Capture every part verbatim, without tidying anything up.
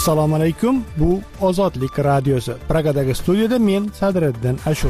Assalomu alaykum. Bu Ozodlik radiosi. Pragadagi studiyada men Sadriddin Ashur.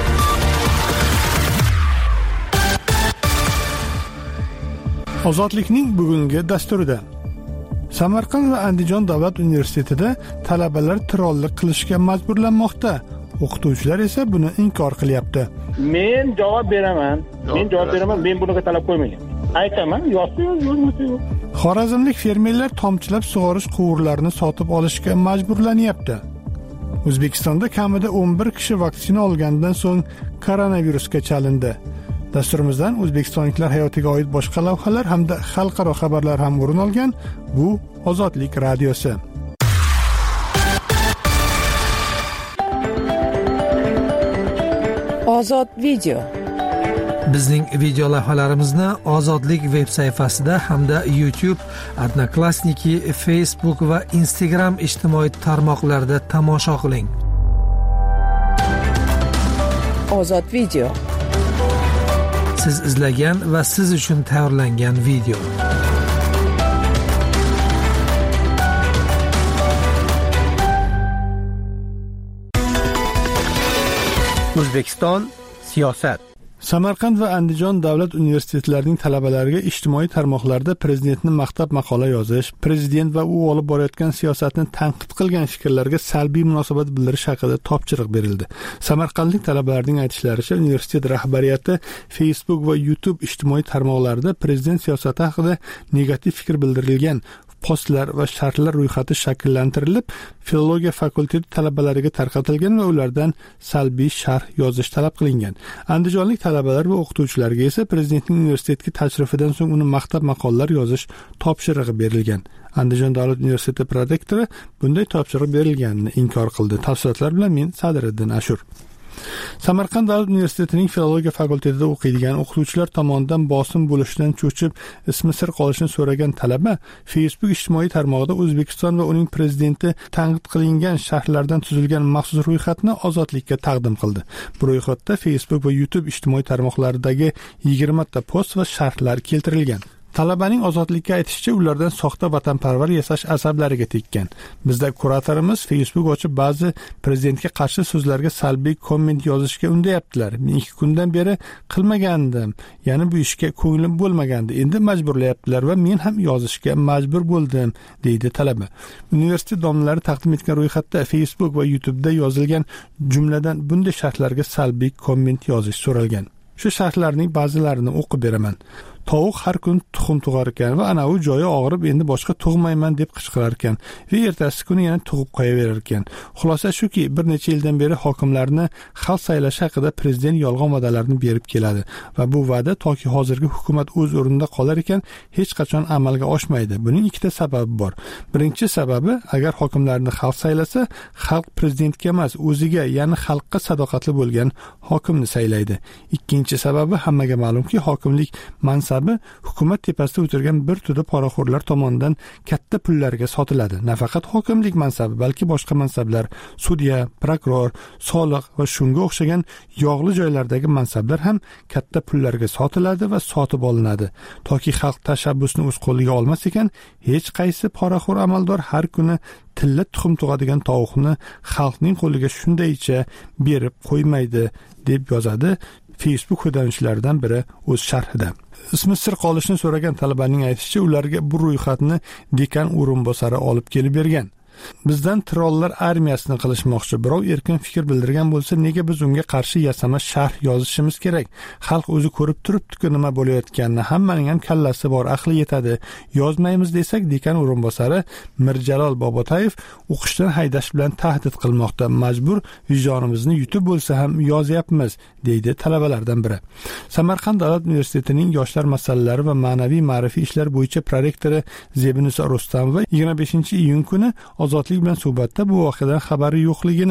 Ozodlikning bugungi dasturida Samarqand va Andijon davlat universitetida talabalar tirollik qilishga majburlanmoqda. O'qituvchilar esa buni inkor qilyapti. Men javob beraman. Men javob beraman. Men bunaqa talab qo'ymagan. Aytaman, yo'q, yo'q, yo'q. Xorazmlik fermerlar tomchilab sug'orish quvurlarini sotib olishga majburlanyapti. O'zbekistonda kamida o'n bir kishi vaksina olgandan so'ng koronavirusga chalindi. Dasturimizdan o'zbekistonliklar hayotiga oid boshqa lavhalar hamda xalqaro xabarlar ham o'rin olgan. Bu Ozodlik radiosi. Ozod video. Bizning video lavhalarimizni Ozodlik veb sayfasida hamda YouTube, Odnoklassniki, Facebook va Instagram ijtimoiy tarmoqlarida tomosha qiling. Ozod video. Siz izlagan va siz uchun tayyorlangan video. O'zbekiston siyosat. Samarqand va Andijon davlat universitetlarining talabalariga ijtimoiy tarmoqlarda prezidentni maqtab maqola yozish, prezident va u olib borayotgan siyosatni tanqid qilgan fikrlarga salbiy munosabat bildirish haqida topshiriq berildi. Samarqandlik talabalarning aytishlaricha, universitet rahbariyati Facebook va YouTube ijtimoiy tarmoqlarida prezident siyosati haqida negativ fikr bildirilgan postlar va sharhlar ro'yxati shakllantirilib, filologiya fakulteti talabalariga tarqatilgan va ulardan salbiy sharh yozish talab qilingan. Andijonlik talabalar va o'qituvchilarga esa prezidentning universitetga tashrifidan so'ng uni maqtab maqolalar yozish topshirig'i berilgan. Andijon davlat universiteti prorektori bunday topshiriq berilganini inkor qildi. Tafsilotlar bilan men Sadriddin Ashur. Samarqand davlat universitetining filologiya fakultetida o'qiydigan o'qituvchilar tomonidan bosim bo'lishidan cho'chib, ismi sir qolishini so'ragan talaba Facebook ijtimoiy tarmog'ida O'zbekiston va uning prezidenti tanqid qilingan sharhlardan tuzilgan maxsus ro'yxatni Ozodlikka taqdim qildi. Bu ro'yxatda Facebook va YouTube ijtimoiy tarmoqlaridagi yigirma ta post va sharhlar keltirilgan. Talabaning Ozodlikka aytishicha, ulardan soxta vatanparvar yasash asablariga tekkan. Bizda kuratorimiz Facebook ochib ba'zi prezidentga qarshi so'zlarga salbiy komment yozishga undayaptilar. Men ikki kundan beri qilmagandim. Ya'ni bu ishga ko'nglim bo'lmagandi. Endi majburlayaptilar va men ham yozishga majbur bo'ldim, deydi talaba. Universitet domlari taqdim etgan ro'yxatda Facebook va YouTube'da yozilgan jumladan bunday sharhlarga salbiy komment yozish so'ralgan. Shu sharhlarning ba'zilarini o'qib beraman. Tovuq har kun tuxum tug'ar ekan va ana u joyi og'rib endi boshqa tug'mayman deb qichqirar ekan va ertasi kuni yana tug'ib qo'yaverar ekan. Xulosa shuki, bir necha yildan beri hokimlarni xalq saylashi haqida prezident yolg'on va'dalarni berib keladi va bu va'da toki hozirgi hukumat o'z o'rnida qolar ekan hech qachon amalga oshmaydi. Buning ikkita sababi bor. Birinchi sababi, agar hokimlarni xalq saylasa, xalq prezidentga emas, o'ziga, ya'ni xalqqa sadoqatli bo'lgan hokimni saylaydi. Ikkinchi sababi, hammaga ma'lumki, hokimlik mansab hukumat tepasida o'tirgan bir to'da poraxo'rlar tomonidan katta pullarga sotiladi. Nafaqat hokimlik mansabi, balki boshqa mansablar, sudya, prokuror, soliq va shunga o'xshagan yog'li joylardagi mansablar ham katta pullarga sotiladi va sotib olinadi. Toki xalq tashabbusni o'z qo'liga olmas ekan, hech qaysi poraxo'r amaldor har kuni tilla tuxum tug'adigan tovuqni xalqning qo'liga shundaycha berib qo'ymaydi, deb yozadi Facebook foydalanuvchilaridan biri o'z sharhida. Ismi sir qolishini so'ragan talabaning aytishicha, ularga bu ro'yxatni dekan o'rinbosari olib kelib bergan. Bizdan tirollar armiyasini qilishmoqchi. Birov erkin fikr bildirgan bo'lsa, nega biz unga qarshi yasama sharh yozishimiz kerak? Xalq o'zi ko'rib turibdi-ku nima bo'layotganini. Hammaning ham kallasi bor, aqli yetadi. Yozmaymiz desak, dekan o'rinbosari Mirjalol Bobotayev o'qishdan haydash bilan tahdid qilmoqda. Majbur vijdonimizni yutib bo'lsa ham yozyapmiz, deydi talabalardan biri. Samarqand davlat universitetining yoshlar masalalari va ma'naviy ma'rifiy ishlar bo'yicha prorektori Zebinisa Rustamova yigirma beshinchi iyun kuni Ozodlik bilan suhbatda bu voqeadan xabari yo'qligini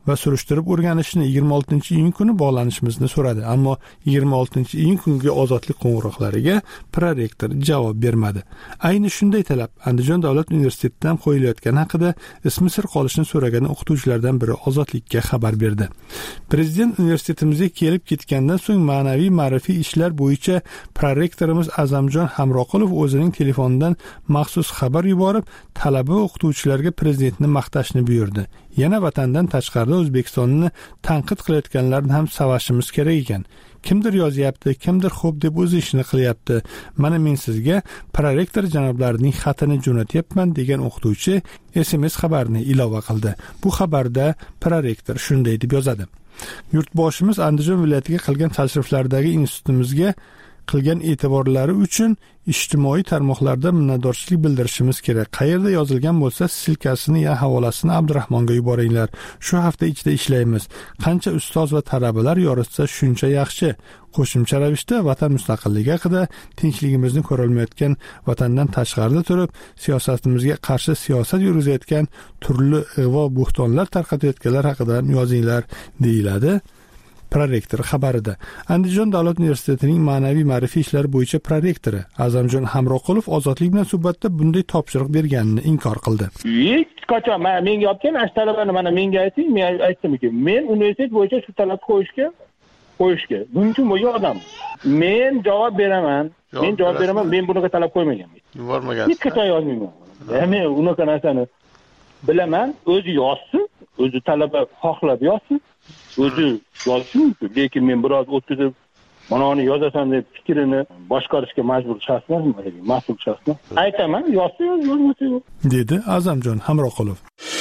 va surishtirib o'rganishni yigirma oltinchi iyun kuni bog'lanishimizni so'radi, ammo yigirma oltinchi iyun kungi ozodlik qo'ng'iroqlariga prorektor javob bermadi. Ayni shunday talab Andijon davlat universitetidan qo'yilayotgani haqida ismi sir qolishni so'ragan o'qituvchilardan biri Ozodlikka xabar berdi. Prezident universitetimizga kelib ketgandan so'ng ma'naviy ma'rifiy ishlar bo'yicha prorektorimiz Azamjon Hamroqulov o'zining telefonidan maxsus xabar yuborib, talaba o'qituvchilarga prezidentni maqtashni buyurdi. Yana vatandan tashqarida O'zbekistonni tanqid qilayotganlarni ham savashimiz kerak ekan. Kimdir yozyapti, kimdir xo'p deb o'z ishini qilyapti. Mana men sizga prorektor janoblarining xatini jo'natyapman degan o'qituvchi S M S xabarini ilova qildi. Bu xabarda prorektor shunday deb yozadi: Yurtboshimiz Andijon viloyatiga qilgan tashriflardagi institutimizga qilgan e'tiborlari uchun ijtimoiy tarmoqlarda minnatdorchilik bildirishimiz kerak. Qayerda yozilgan bo'lsa, silkasini ya havolasini Abdurahmonga yuboringlar. Shu hafta ichida ishlaymiz. Qancha ustoz va talabalar yoritsa shuncha yaxshi. Qo'shimcha ravishda vatan mustaqilligi haqida, tinchligimizni ko'rolmayotgan vatandan tashqarida turib, siyosatimizga qarshi siyosat yuritayotgan turli ig'vo bo'xtonlar tarqatayotganlar haqida yozinglar, deyiladi prorektor xabarida. Andijon davlat universitetining ma'naviy ma'rifiy ishlar bo'yicha prorektori Azamjon Hamroqulov Ozodlik bilan suhbatda bunday topshiriq berganini inkor qildi. Hech qachon men menga aytgan ash talabani mana menga ayting, men aytdimki, men universitet bo'yicha shu talab qo'yishga qo'yishga mumkin bo'lgan odam. Men javob beraman. Men javob beraman. Men bunaqa talab qo'ymaganman. Yubormagan. Hech qachon yozmayman. Men unaqa narsani bilaman, o'zi yozsin, o'zi talaba xohlab yozsin. O'zi yozsin, lekin men biroz o'tkazib mana uni yozasan deb fikrini boshqarishga majbur shaxsman, mas'ul shaxsman. Aytaman, yozsa yozmasa yo'q, dedi Azamjon Hamroqulov.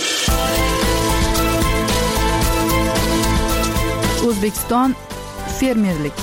O'zbekiston fermerlik.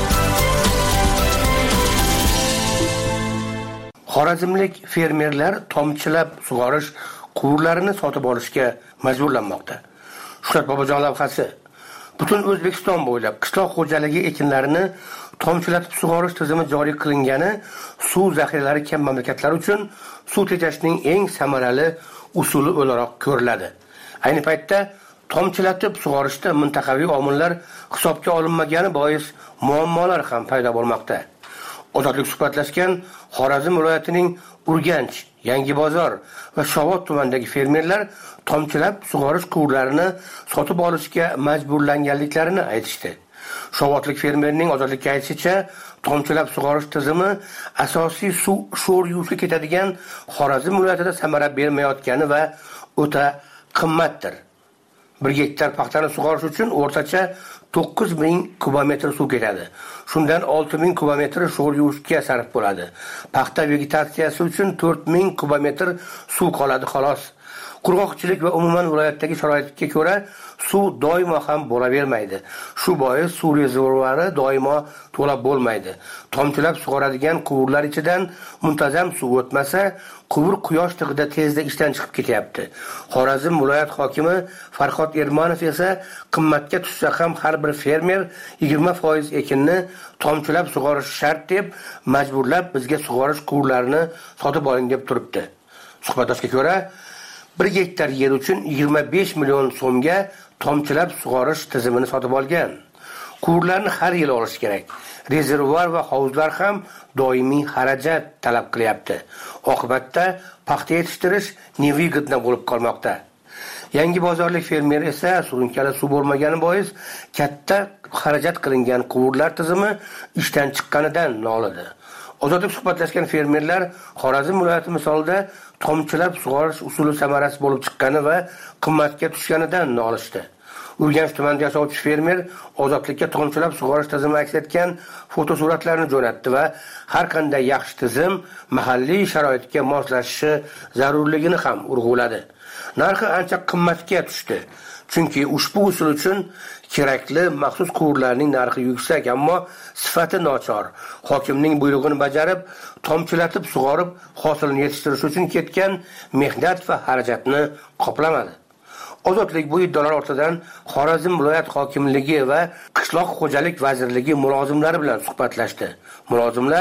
Xorazmlik fermerlar tomchilab sug'orish quvurlarini sotib olishga majburlanmoqda. Shuhrat Bobojon lavhasi butun O'zbekiston bo'ylab qishloq xo'jaligi ekinlarini tomchilatib sug'orish tizimi joriy qilingani suv zaxiralari kam mamlakatlar uchun suv tejashning eng samarali usuli o'laroq ko'riladi. Ayni paytda tomchilatib sug'orishda mintaqaviy omillar hisobga olinmagani bois muammolar ham paydo bo'lmoqda. Ozodlik suhbatlashgan Xorazm viloyatining Urganch, Yangibozor va Shovot tumanidagi fermerlar tomchilab sug'orish quvurlarini sotib olishga majburlanganliklarini aytishdi. Shovotlik fermerning Ozodlikka aytishicha, tomchilab sug'orish tizimi asosiy suv sho'r yuvishga ketadigan Xorazm viloyatida samara bermayotgani va o'ta qimmatdir. bir gektar paxtani sug'orish uchun o'rtacha to'qqiz ming kubometr suv ketadi. Shundan olti ming kubometr sho'r yuvishga sarf bo'ladi. Paxta vegetatsiyasi uchun to'rt ming kubometr suv qoladi xolos. Qurg'oqchilik va umuman viloyatdagi sharoitga ko'ra suv doimo ham bo'lavermaydi. Shu bois suv rezervuari doimo to'la bo'lmaydi. Tomchilab sug'oradigan quvurlar ichidan muntazam suv o'tmasa, quvur quyosh tig'ida tezda ishdan chiqib ketyapti. Xorazm viloyat hokimi Farhod Ermonov esa qimmatga tushsa ham har bir fermer yigirma foiz ekinni tomchilab sug'orish shart deb majburlab bizga sug'orish quvurlarini sotib oling deb turibdi. Suhbatdoshga ko'ra, bir gektar yer uchun yigirma besh million so'mga tomchilab sug'orish tizimini sotib olgan. Quvurlarni har yil olish kerak. Rezervuar va hovuzlar ham doimiy xarajat talab qilyapti. Oqibatda paxta yetishtirish nevigidna bo'lib qolmoqda. Yangi bozorlik fermer esa surunkali suv bo'lmagani bois katta xarajat qilingan quvurlar tizimi ishdan chiqqanidan nolidi. Ozodlik suhbatlashgan fermerlar Xorazm viloyati misolida tomchilab sug'orish usuli samarasi bo'lib chiqqani va qimmatga tushganidan nolishdi. Urganch tumanida yashovchi fermer Ozodlikka tomchilab sug'orish tizimi aks etgan fotosuratlarni jo'natdi va har qanday yaxshi tizim mahalliy sharoitga moslashishi zarurligini ham urg'uladi. Narxi ancha qimmatga tushdi. Chunki ushbu usul uchun kerakli maxsus quvurlarning narxi yuksak, ammo sifati nochor. Hokimning buyrug'ini bajarib, tomchilatib sug'orib, hosilni yetishtirish uchun ketgan mehnat va xarajatni qoplamadi. Ozodlik bu iddaolar ortidan Xorazm viloyat hokimligi va qishloq xo'jalik vazirligi mulozimlari bilan suhbatlashdi. Mulozimlar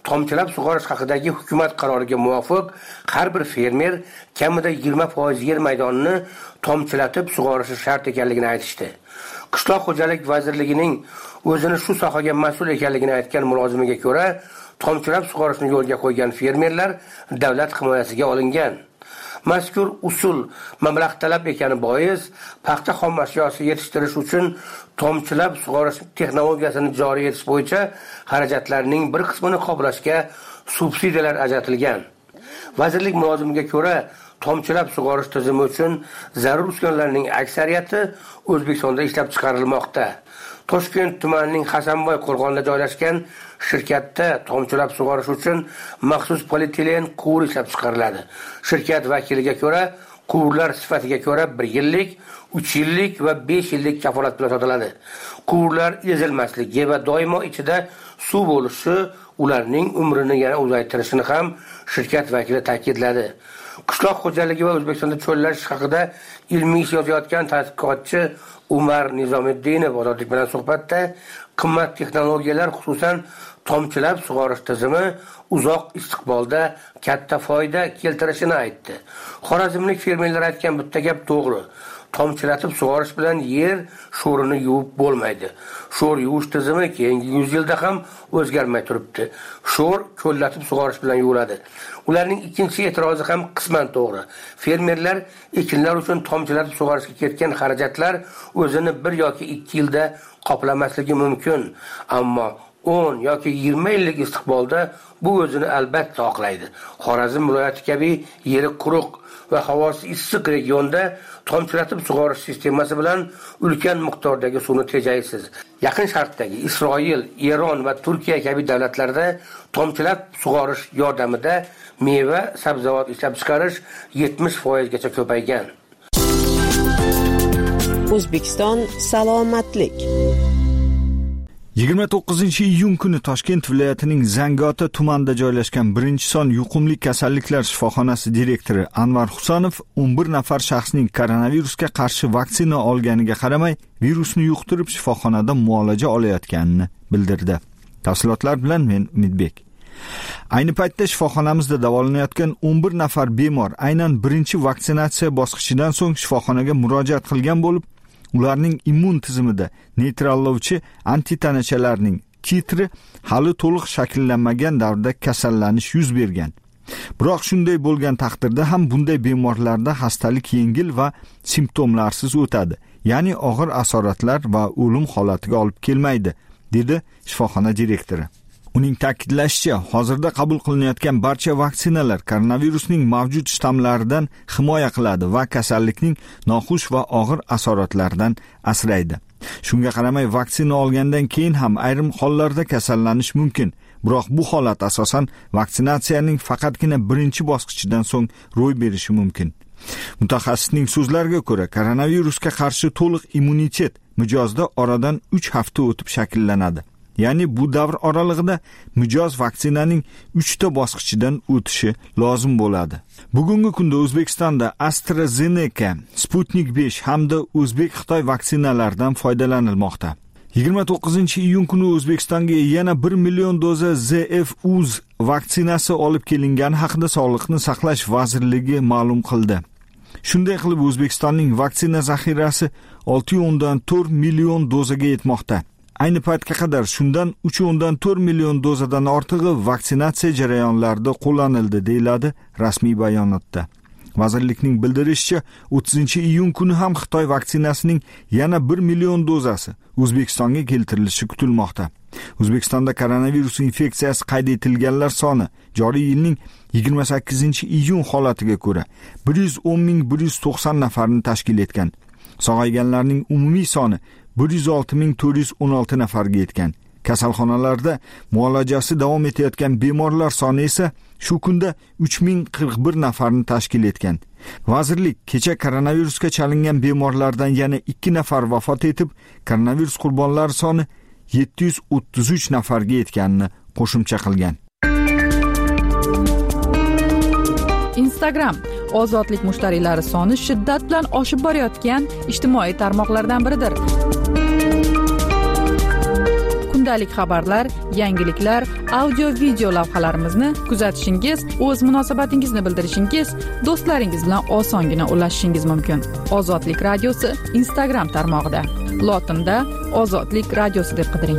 tomchilab sug'orish haqidagi hukumat qaroriga muvofiq har bir fermer kamida yigirma foiz yer maydonini tomchilatib sug'orishi shart ekanligini aytishdi. Qishloq xo'jalik vazirligining o'zini shu sohaga mas'ul ekanligini aytgan mulozimiga ko'ra, tomchilab sug'orishni yo'lga qo'ygan fermerlar davlat himoyasiga olingan. Mazkur usul mablag' talab ekani bois, paxta xom ashyosi yetishtirish uchun tomchilab sug'orish texnologiyasini joriy etish bo'yicha xarajatlarning bir qismini qoplashga subsidiyalar ajratilgan. Vazirlik mulozimiga ko'ra, tomchilab sug'orish tizimi uchun zarur uskunalarning aksariyati O'zbekistonda ishlab chiqarilmoqda. Toshkent tumanining Hasanboy qo'rg'onida joylashgan shirkatda tomchilab sug'orish uchun maxsus polietilen quvur ishlab chiqariladi. Shirkat vakiliga ko'ra, quvurlar sifatiga ko'ra bir yillik, uch yillik va besh yillik kafolat bilan sotiladi. Quvurlar ezilmasligi va doimo ichida suv bo'lishi ularning umrini yana uzaytirishini ham shirkat vakili ta'kidladi. Qishloq xo'jaligi va O'zbekistonda cho'llash haqida ilmiy ish yozayotgan tadqiqotchi Umar Nizomiddinov ozodlik bilan suhbatda qimmat texnologiyalar, xususan tomchilab sug'orish tizimi uzoq istiqbolda katta foyda keltirishini aytdi. Xorazmlik fermerlar aytgan bitta gap to'g'ri. Tomchilatib sug'orish bilan yer sho'rini yuvib bo'lmaydi. Sho'r yuvish tizimi keyingi yuz yilda ham o'zgarmay turibdi. Sho'r ko'llatib sug'orish bilan yuviladi. Ularning ikkinchi e'tirozi ham qisman to'g'ri. Fermerlar ekinlar uchun tomchilatib sug'orishga ketgan xarajatlar o'zini bir yoki ikki yilda qoplamasligi mumkin, ammo o'n yoki yigirma yillik istiqbolda bu o'zini albatta oqlaydi. Xorazm viloyati kabi yeri quruq va havosi issiq regionda tomchilatib sug'orish sistemasi bilan ulkan miqdordagi suvni tejaysiz. Yaqin Sharqdagi Isroil, Eron va Turkiya kabi davlatlarda tomchilab sug'orish yordamida meva, sabzavot ishlab chiqarish yetmish foiz gacha ko'paygan. O'zbekiston salomatlik. yigirma to'qqizinchi iyun kuni Toshkent viloyatining Zangiota tumanida joylashgan birinchi son yuqumli kasalliklar shifoxonasi direktori Anvar Husanov o'n bir nafar shaxsning koronavirusga qarshi vaksina olganiga qaramay, virusni yuqtirib shifoxonada muolaja olayotganini bildirdi. Tafsilotlar bilan men Umidbek. Ayni paytda shifoxonamizda davolanayotgan o'n bir nafar bemor aynan birinchi vaksinatsiya bosqichidan so'ng shifoxonaga murojaat qilgan bo'lib, ularning immun tizimida neytrallovchi antitanachalarning titri hali to'liq shakllanmagan davrda kasallanish yuz bergan. Biroq shunday bo'lgan taqdirda ham bunday bemorlarda xastalik yengil va simptomlarsiz o'tadi, ya'ni og'ir asoratlar va o'lim holatiga olib kelmaydi, dedi shifoxona direktori. Uning ta'kidlashicha, hozirda qabul qilinayotgan barcha vaksinalar koronavirusning mavjud shtammlaridan himoya qiladi va kasallikning noxush va og'ir asoratlaridan asraydi. Shunga qaramay, vaksina olgandan keyin ham ayrim hollarda kasallanish mumkin. Biroq bu holat asosan vaksinatsiyaning faqatgina birinchi bosqichidan so'ng ro'y berishi mumkin. Mutaxassisning so'zlariga ko'ra, koronavirusga qarshi to'liq immunitet mijozda oradan uch hafta o'tib shakllanadi. Ya'ni bu davr oralig'ida mijoz vaksinaning uchta bosqichidan o'tishi lozim bo'ladi. Bugungi kunda O'zbekistonda AstraZeneca, Sputnik besh hamda O'zbek Xitoy vaksinalaridan foydalanilmoqda. yigirma to'qqizinchi iyun kuni O'zbekistonga yana bir million doza Z F U Z vaksinasi olib kelingani haqida Sog'liqni saqlash vazirligi ma'lum qildi. Shunday qilib, O'zbekistonning vaksina zaxirasi olti nuqta to'rt million dozaga yetmoqda. Ayni paytga qadar shundan uch nuqta to'rt million dozadan ortig'i vaksinatsiya jarayonlarida qo'llanildi, deyiladi rasmiy bayonotda. Vazirlikning bildirishicha, o'ttizinchi iyun kuni ham Xitoy vaksinasining yana bir million dozasi O'zbekistonga keltirilishi kutilmoqda. O'zbekistonda koronavirus infeksiyasi qayd etilganlar soni joriy yilning yigirma sakkizinchi iyun holatiga ko'ra bir yuz o'n ming bir yuz to'qson nafarni tashkil etgan. Sog'ayganlarning umumiy soni bir yuz olti ming to'rt yuz o'n olti nafarga yetgan. Kasalxonalarda muolajasi davom etayotgan bemorlar soni esa shu kunda uch ming qirq bir nafarni tashkil etgan. Vazirlik kecha koronavirusga chalingan bemorlardan yana ikki nafar vafot etib, koronavirus qurbonlari soni yetti yuz o'ttiz uch nafarga yetganini qo'shimcha qilgan. Instagram ozodlik mushtariylari soni shiddat bilan oshib borayotgan ijtimoiy tarmoqlardan biridir. kundalik xabarlar, yangiliklar, audio video lavhalarimizni kuzatishingiz, o'z munosabatingizni bildirishingiz, do'stlaringiz bilan osongina ulashishingiz mumkin. Ozodlik radiosi Instagram tarmog'ida lotinda Ozodlik radiosi deb qidiring.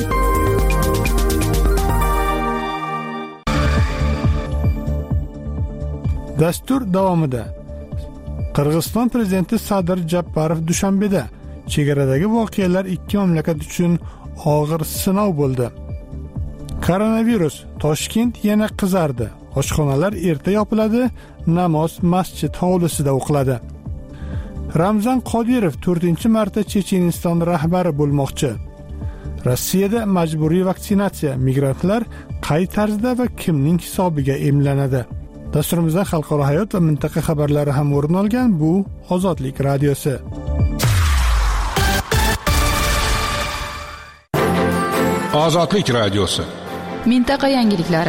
Dastur davomida Qirg'iziston prezidenti Sadir Japarov Dushanbeda chegaradagi voqealar ikki mamlakat uchun og'ir sinov bo'ldi. Koronavirus, Toshkent yana qizardi. Oshxonalar erta yopiladi, namoz masjid hovlisida o'qiladi. Ramzan Qodirov to'rtinchi marta Checheniston rahbari bo'lmoqchi. Rossiyada majburiy vaksinatsiya, migrantlar qay tarzda va kimning hisobiga emlanadi? Dasturimizda xalqaro hayot va mintaqa xabarlari ham o'rin olgan. Bu Ozodlik radiosi. Ozodlik radiosi. Mintaqa yangiliklari.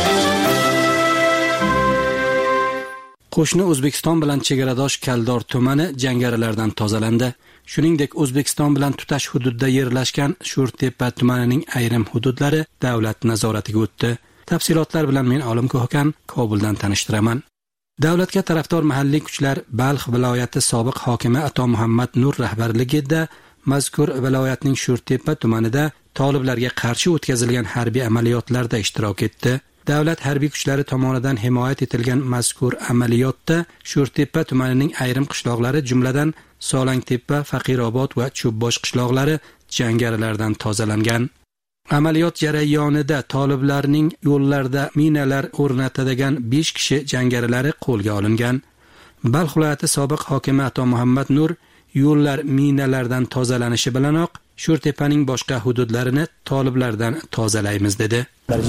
Qo'shni O'zbekiston bilan chegaradosh Kaldor tumani jangarilardan tozalandi. Shuningdek, O'zbekiston bilan tutash hududda yerlashgan Sho'rtepa tumanining ayrim hududlari davlat nazoratiga o'tdi. Tafsilotlar bilan men Olim Ko'hkan Kobuldan tanishtiraman. Davlatga tarafdor mahalliy kuchlar Balx viloyati sobiq hokimi Ato Muhammad Nur rahbarligida mazkur viloyatning Sho'rtepa tumanida toliblarga qarshi o'tkazilgan harbiy amaliyotlarda ishtirok etdi. Davlat harbiy kuchlari tomonidan himoyat etilgan mazkur amaliyotda Sho'rtepa tumanining ayrim qishloqlari, jumladan Solangtepa, Faqirobod va Cho'bbosh qishloqlari jangarilardan tozalangan. Amaliyot jarayonida toliblarning yo'llarda minalar o'rnatadigan besh kishi jangarilari qo'lga olingan. Balx viloyati sobiq hokimi Ato Muhammad Nur yo'llar minalardan tozalanishi bilanoq Sho'rtepaning boshqa hududlarini toliblardan tozalaymiz dedi.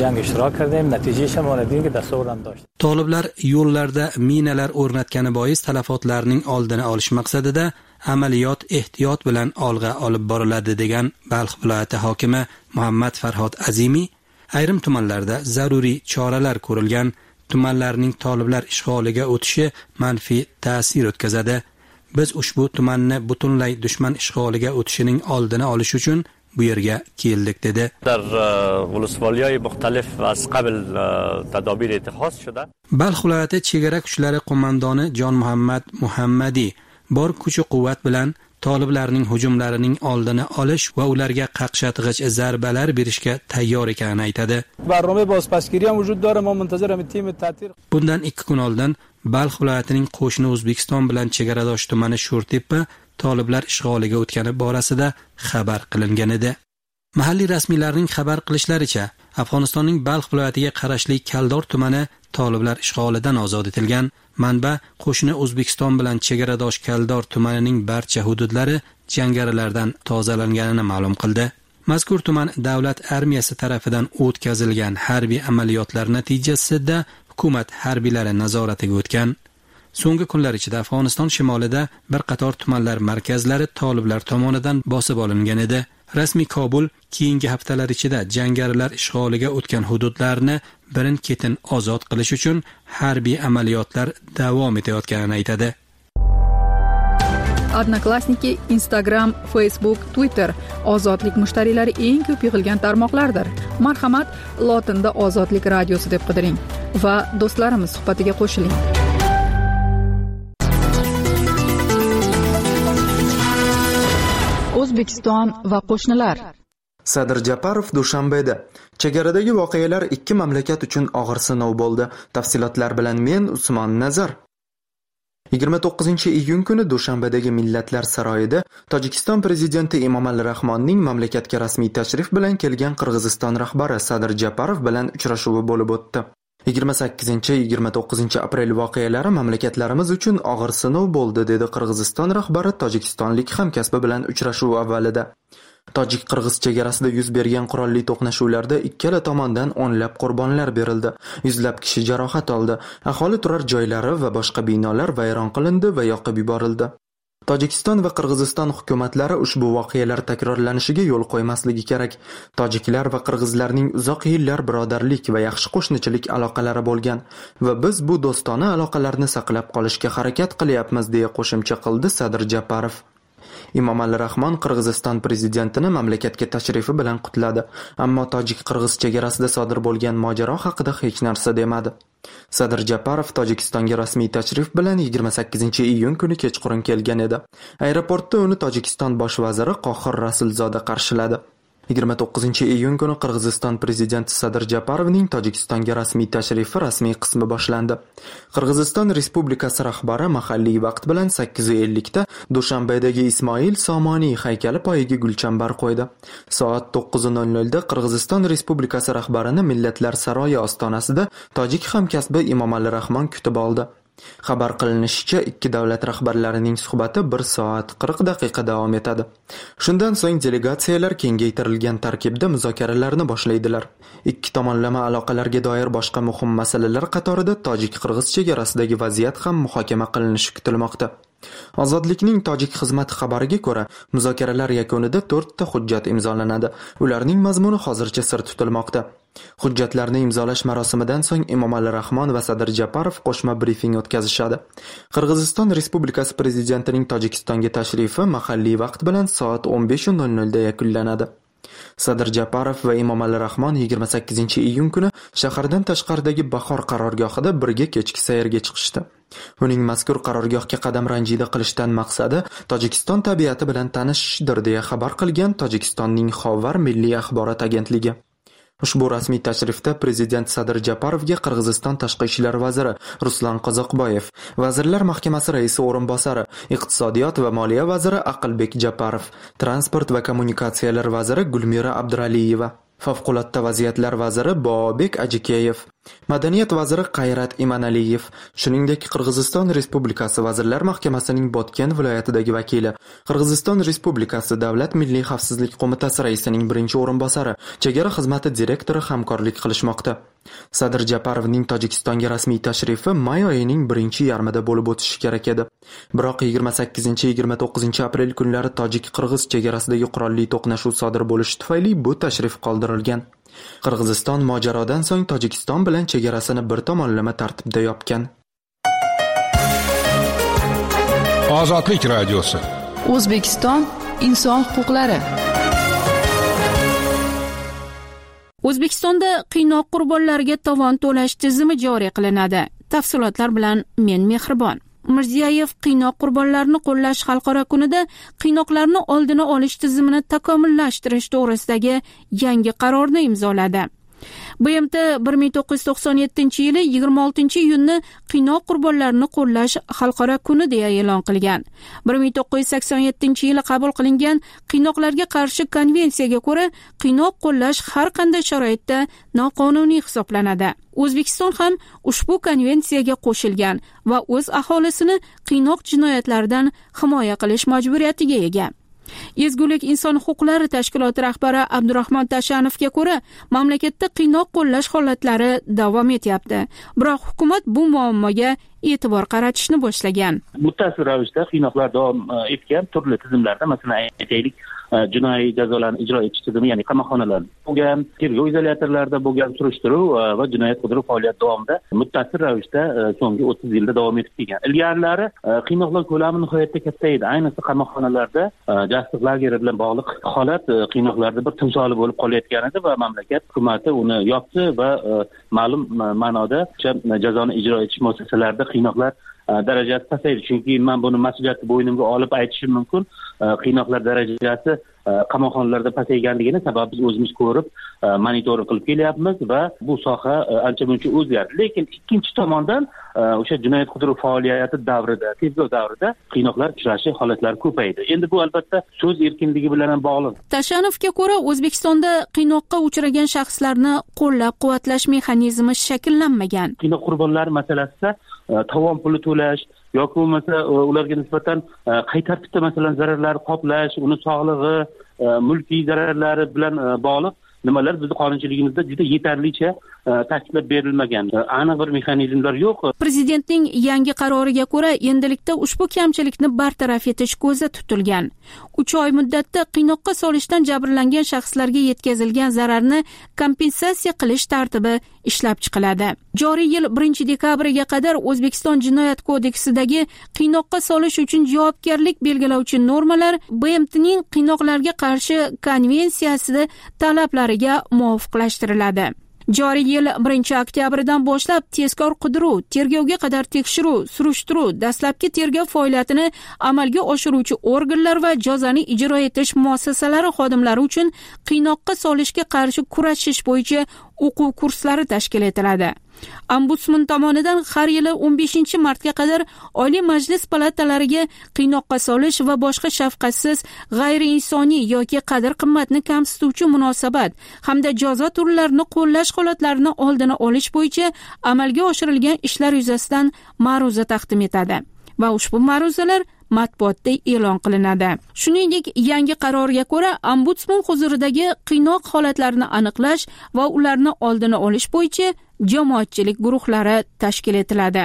Toliblar yo'llarda minalar o'rnatgani bois talafotlarning oldini olish maqsadida amaliyot ehtiyot bilan olg'a olib boriladi degan Balx viloyati hokimi Muhammad Farhod Azimi, ayrim tumanlarda zaruriy choralar ko'rilgan, tumanlarning toliblar ishg'oliga o'tishi manfiy ta'sir o'tkazadi. Biz ushbu tumanni butunlay dushman ishg'oliga o'tishining oldini olish uchun bu yerga keldik dedi. Balx viloyati chegara kuchlari qo'mondoni Jon Muhammad Muhammadi bor kuch-quvvat bilan toliblarning hujumlarining oldini olish va ularga qaqshatg'ich zarbalar berishga tayyor ekanini aytadi. Bundan ikki kun oldin Balx viloyatining qo'shni O'zbekiston bilan chegaradosh tumani Sho'rtepa toliblar ishg'oliga o'tgani borasida xabar qilingan edi. Mahalliy rasmiylarning xabar qilishlaricha, Afg'onistonning Balx viloyatiga qarashli Kaldor tumani toliblar ishg'olidan ozod etilgan. Manba qo'shni O'zbekiston bilan chegaradosh Kaldor tumanining barcha hududlari jangarilardan tozalanganini ma'lum qildi. Mazkur tuman davlat armiyasi tomonidan o'tkazilgan harbiy amaliyotlar natijasida hukumat harbiylari nazoratiga o'tgan. So'nggi kunlar ichida Afg'oniston shimolida bir qator tumanlar markazlari toliblar tomonidan bosib olingan edi. Rasmiy Kobul keyingi haftalar ichida jangarilar ishg'oliga o'tgan hududlarni birin-ketin ozod qilish uchun harbiy amaliyotlar davom etayotganini aytadi. Odnoklassniki, Instagram, Facebook, Twitter ozodlik mushtariylari eng ko'p yig'ilgan tarmoqlardir. Marhamat, lotinda Ozodlik radiosi deb qidiring va do'stlarimiz suhbatiga qo'shiling. O'zbekiston va qo'shnilar. Sadir Japarov Dushanbeda. Chegaradagi voqealar ikki mamlakat uchun og'ir sinov bo'ldi. Tafsilotlar bilan men Usmon Nazar. yigirma to'qqizinchi iyun kuni Dushanbedagi Millatlar saroyida Tojikiston prezidenti Emomali Rahmonning mamlakatga rasmiy tashrif bilan kelgan Qirg'iziston rahbari Sadir Japarov bilan uchrashuvi bo'lib o'tdi. yigirma sakkizinchi yigirma to'qqizinchi aprel voqealari mamlakatlarimiz uchun og'ir sinov bo'ldi, dedi Qirg'iziston rahbari tojikistonlik hamkasbi bilan uchrashuv avvalida. Tojik-Qirg'iz chegarasida yuz bergan qurolli to'qnashuvlarda ikkala tomondan o'nlab qurbonlar berildi, yuzlab kishi jarohat oldi, aholi turar joylari va boshqa binolar vayron qilindi va yoqib yuborildi. Tojikiston va Qirg'iziston hukumatlari ushbu voqealar takrorlanishiga yo'l qo'ymasligi kerak. Tojiklar va qirg'izlarning uzoq yillar birodarlik va yaxshi qo'shnichilik aloqalari bo'lgan va biz bu do'stona aloqalarni saqlab qolishga harakat qilyapmiz, deya qo'shimcha qildi Sadir Japarov. Emomali Rahmon Qirg'iziston prezidentini mamlakatga tashrifi bilan qutladi, ammo tojik-qirg'iz chegarasida sodir bo'lgan mojaro haqida hech narsa demadi. Sadir Japarov Tojikistonga rasmiy tashrif bilan yigirma sakkizinchi iyun kuni kechqurun kelgan edi. Aeroportda uni Tojikiston bosh vaziri Qohir Rasulzoda qarshiladi. yigirma to'qqizinchi iyun kuni Qirg'iziston prezidenti Sadir Japarovning Tojikistonga rasmiy tashrifi rasmiy qismi boshlandi. Qirg'iziston Respublikasi rahbari mahalliy vaqt bilan sakkiz ellik da Dushanbedagi Ismoil Somoniy haykali poyiga gulchambar qo'ydi. Soat to'qqiz nol nol da Qirg'iziston Respublikasi rahbarini Millatlar saroyi ostonasida tojik hamkasbi Emomali Rahmon kutib oldi. Xabar qilinishicha, ikki davlat rahbarlarining suhbati bir soat qirq daqiqa davom etadi. Shundan so'ng delegatsiyalar kengaytirilgan tarkibda muzokaralarni boshlaydilar. Ikki tomonlama aloqalarga doir boshqa muhim masalalar qatorida tojik-qirg'iz chegarasidagi vaziyat ham muhokama qilinishi kutilmoqda. Ozodlikning tojik xizmati xabariga ko'ra, muzokaralar yakunida to'rtta hujjat imzolanadi. Ularning mazmuni hozircha sir tutilmoqda. Hujjatlarni imzolash marosimidan so'ng Emomali Rahmon va Sadir Japarov qo'shma brifing o'tkazishadi. Qirg'iziston Respublikasi prezidentining Tojikistonga tashrifi mahalliy vaqt bilan soat o'n besh nol nol da yakunlanadi. Sadir Japarov va Emomali Rahmon yigirma sakkizinchi iyun kuni shahardan tashqaridagi Bahor qarorgohida birga kechki sayrga chiqishdi. Uning mazkur qarorgohga qadam ranjida qilishdan maqsadi Tojikiston tabiati bilan tanishishdir deya xabar qilgan Tojikistonning Xovar milliy axborot agentligi. Ushbu rasmiy tashrifda prezident Sadir Japarovga Qirg'iziston tashqi ishlar vaziri Ruslan Qozoqboyev, Vazirlar Mahkamasi raisi o'rinbosari, Iqtisodiyot va moliya vaziri Aqlbek Japarov, Transport va kommunikatsiyalar vaziri Gulmira Abduraliyeva, Favqulodda vaziyatlar vaziri Bobek Ajikeyev, Madaniyat vaziri Qayrat Imanaliyev, shuningdek Qirg'iziston Respublikasi Vazirlar Mahkamasining Botken viloyatidagi vakili, Qirg'iziston Respublikasi Davlat milliy xavfsizlik qo'mitasi raisining birinchi o'rinbosari, chegara xizmati direktori hamkorlik qilishmoqda. Sadir Japarovning Tojikistonga rasmiy tashrifi may oyining birinchi yarmida bo'lib o'tishi kerak edi. Biroq yigirma sakkizinchi yigirma to'qqizinchi aprel kunlari tojik-qirg'iz chegarasidagi qurolli to'qnashuv sodir bo'lishi tufayli bu tashrif qoldirilgan. Qirg'iziston mojarodan so'ng Tojikiston bilan chegarasini bir tomonlama tartibda yopgan. Ozodlik radiosi. O'zbekiston inson huquqlari. O'zbekistonda qiynoq qurbonlariga tovon to'lash tizimi joriy qilinadi. Tafsilotlar bilan men Mehribon. Mirziyoyev qiynoq qurbonlarini qo'llash xalqaro kunida qiynoqlarni oldini olish tizimini takomillashtirish to'g'risidagi yangi qarorni imzoladi. B M T bir ming to'qqiz yuz to'qson yettinchi yili yigirma oltinchi iyunni qiynoq qurbonlarini qo'llash xalqaro kuni deya e'lon qilgan. bir ming to'qqiz yuz sakson yettinchi yili qabul qilingan qiynoqlarga qarshi konvensiyaga ko'ra qiynoq qo'llash har qanday sharoitda noqonuniy hisoblanadi. O'zbekiston ham ushbu konvensiyaga qo'shilgan va o'z aholisini qiynoq jinoyatlaridan himoya qilish majburiyatiga ega. Ezgulik inson huquqlari tashkiloti rahbari Abdurahmon Tashanovga ko'ra, mamlakatda qiynoq qo'llash holatlari davom etyapti. Biroq hukumat bu muammoga e'tibor qaratishni boshlagan. Muttasil ravishda qiynoqlar davom etgan turli tizimlarda, masalan, aytaylik, jinoiy jazolarni ijro etish tizimi, ya'ni qamoqxonalar bo'lgan, tergov izolyatorlarida bo'lgan surishtiruv va jinoyat qidiruv faoliyati davomida muttasil ravishda so'nggi o'ttiz yilda davom etib kelgan. Ilgarilari qiynoqlar ko'lami nihoyatda katta edi. Ayniqsa qamoqxonalarda jasliq lageri bilan bog'liq holat qiynoqlarda bir timsoli bo'lib qolayotgan edi va mamlakat hukumati uni yopdi va ma'lum ma'noda jazoni ijro etish muassasalarida qiynoqlar darajasi pasaydi. Chunki men buni mas'uliyatni bo'ynimga olib aytishim mumkin. Qiynoqlar darajasi qamoqxonalarda pasayganligini sabab biz o'zimiz ko'rib monitoring qilib kelyapmiz va bu soha ancha muncha o'zgardi. Lekin ikkinchi tomondan o'sha jinoyat qidiruv faoliyati davrida, tergov davrida qiynoqlar uchrashi holatlari ko'paydi. Endi bu albatta so'z erkinligi bilan ham bog'liq. Tashanovga ko'ra, O'zbekistonda qiynoqqa uchragan shaxslarni qo'llab-quvvatlash mexanizmi shakllanmagan. Qiynoq qurbonlari masalasida tovon puli to'lash yoki bo'lmasa ularga nisbatan qay tartibda masalan zararlar qoplash, uni sog'lig'i, mulkiy zararlari bilan bog'liq nimalar bizning qonunchiligimizda juda yetarlicha ta'kidlab berilmagan aniq bir mexanizmlar yo'q. Prezidentning yangi qaroriga ko'ra, endilikda ushbu kamchilikni bartaraf etish ko'zda tutilgan. uch oy muddatda qiynoqqa solishdan jabrlangan shaxslarga yetkazilgan zararni kompensatsiya qilish tartibi ishlab chiqiladi. Joriy yil birinchi dekabriga qadar O'zbekiston Jinoyat kodeksidagi qiynoqqa solish uchun javobgarlik belgilovchi normalar B M Tning qiynoqlarga qarshi konvensiyasi talablariga muvofiqlashtiriladi. Joriy yil birinchi oktyabrdan boshlab tezkor qidiruv, tergovga qadar tekshiruv, surishtiruv, dastlabki tergov faoliyatini amalga oshiruvchi organlar va jazoni ijro etish muassasalari xodimlari uchun qiynoqqa solishga qarshi kurashish bo'yicha o'quv kurslari tashkil etiladi. Ombudsman tomonidan har yili o'n beshinchi martga qadar Oliy Majlis palatalariga qiynoqqa solish va boshqa shafqatsiz, g'ayriinsoniy yoki qadr-qimmatni kamsituvchi munosabat hamda jazo turlarini qo'llash holatlarini oldini olish bo'yicha amalga oshirilgan ishlar yuzasidan ma'ruza taqdim etadi va ushbu ma'ruzalar matbuotda e'lon qilinadi. Shuningdek, yangi qarorga ko'ra, ombudsman huzuridagi qiynoq holatlarini aniqlash va ularni oldini olish bo'yicha jamoatchilik guruhlari tashkil etiladi.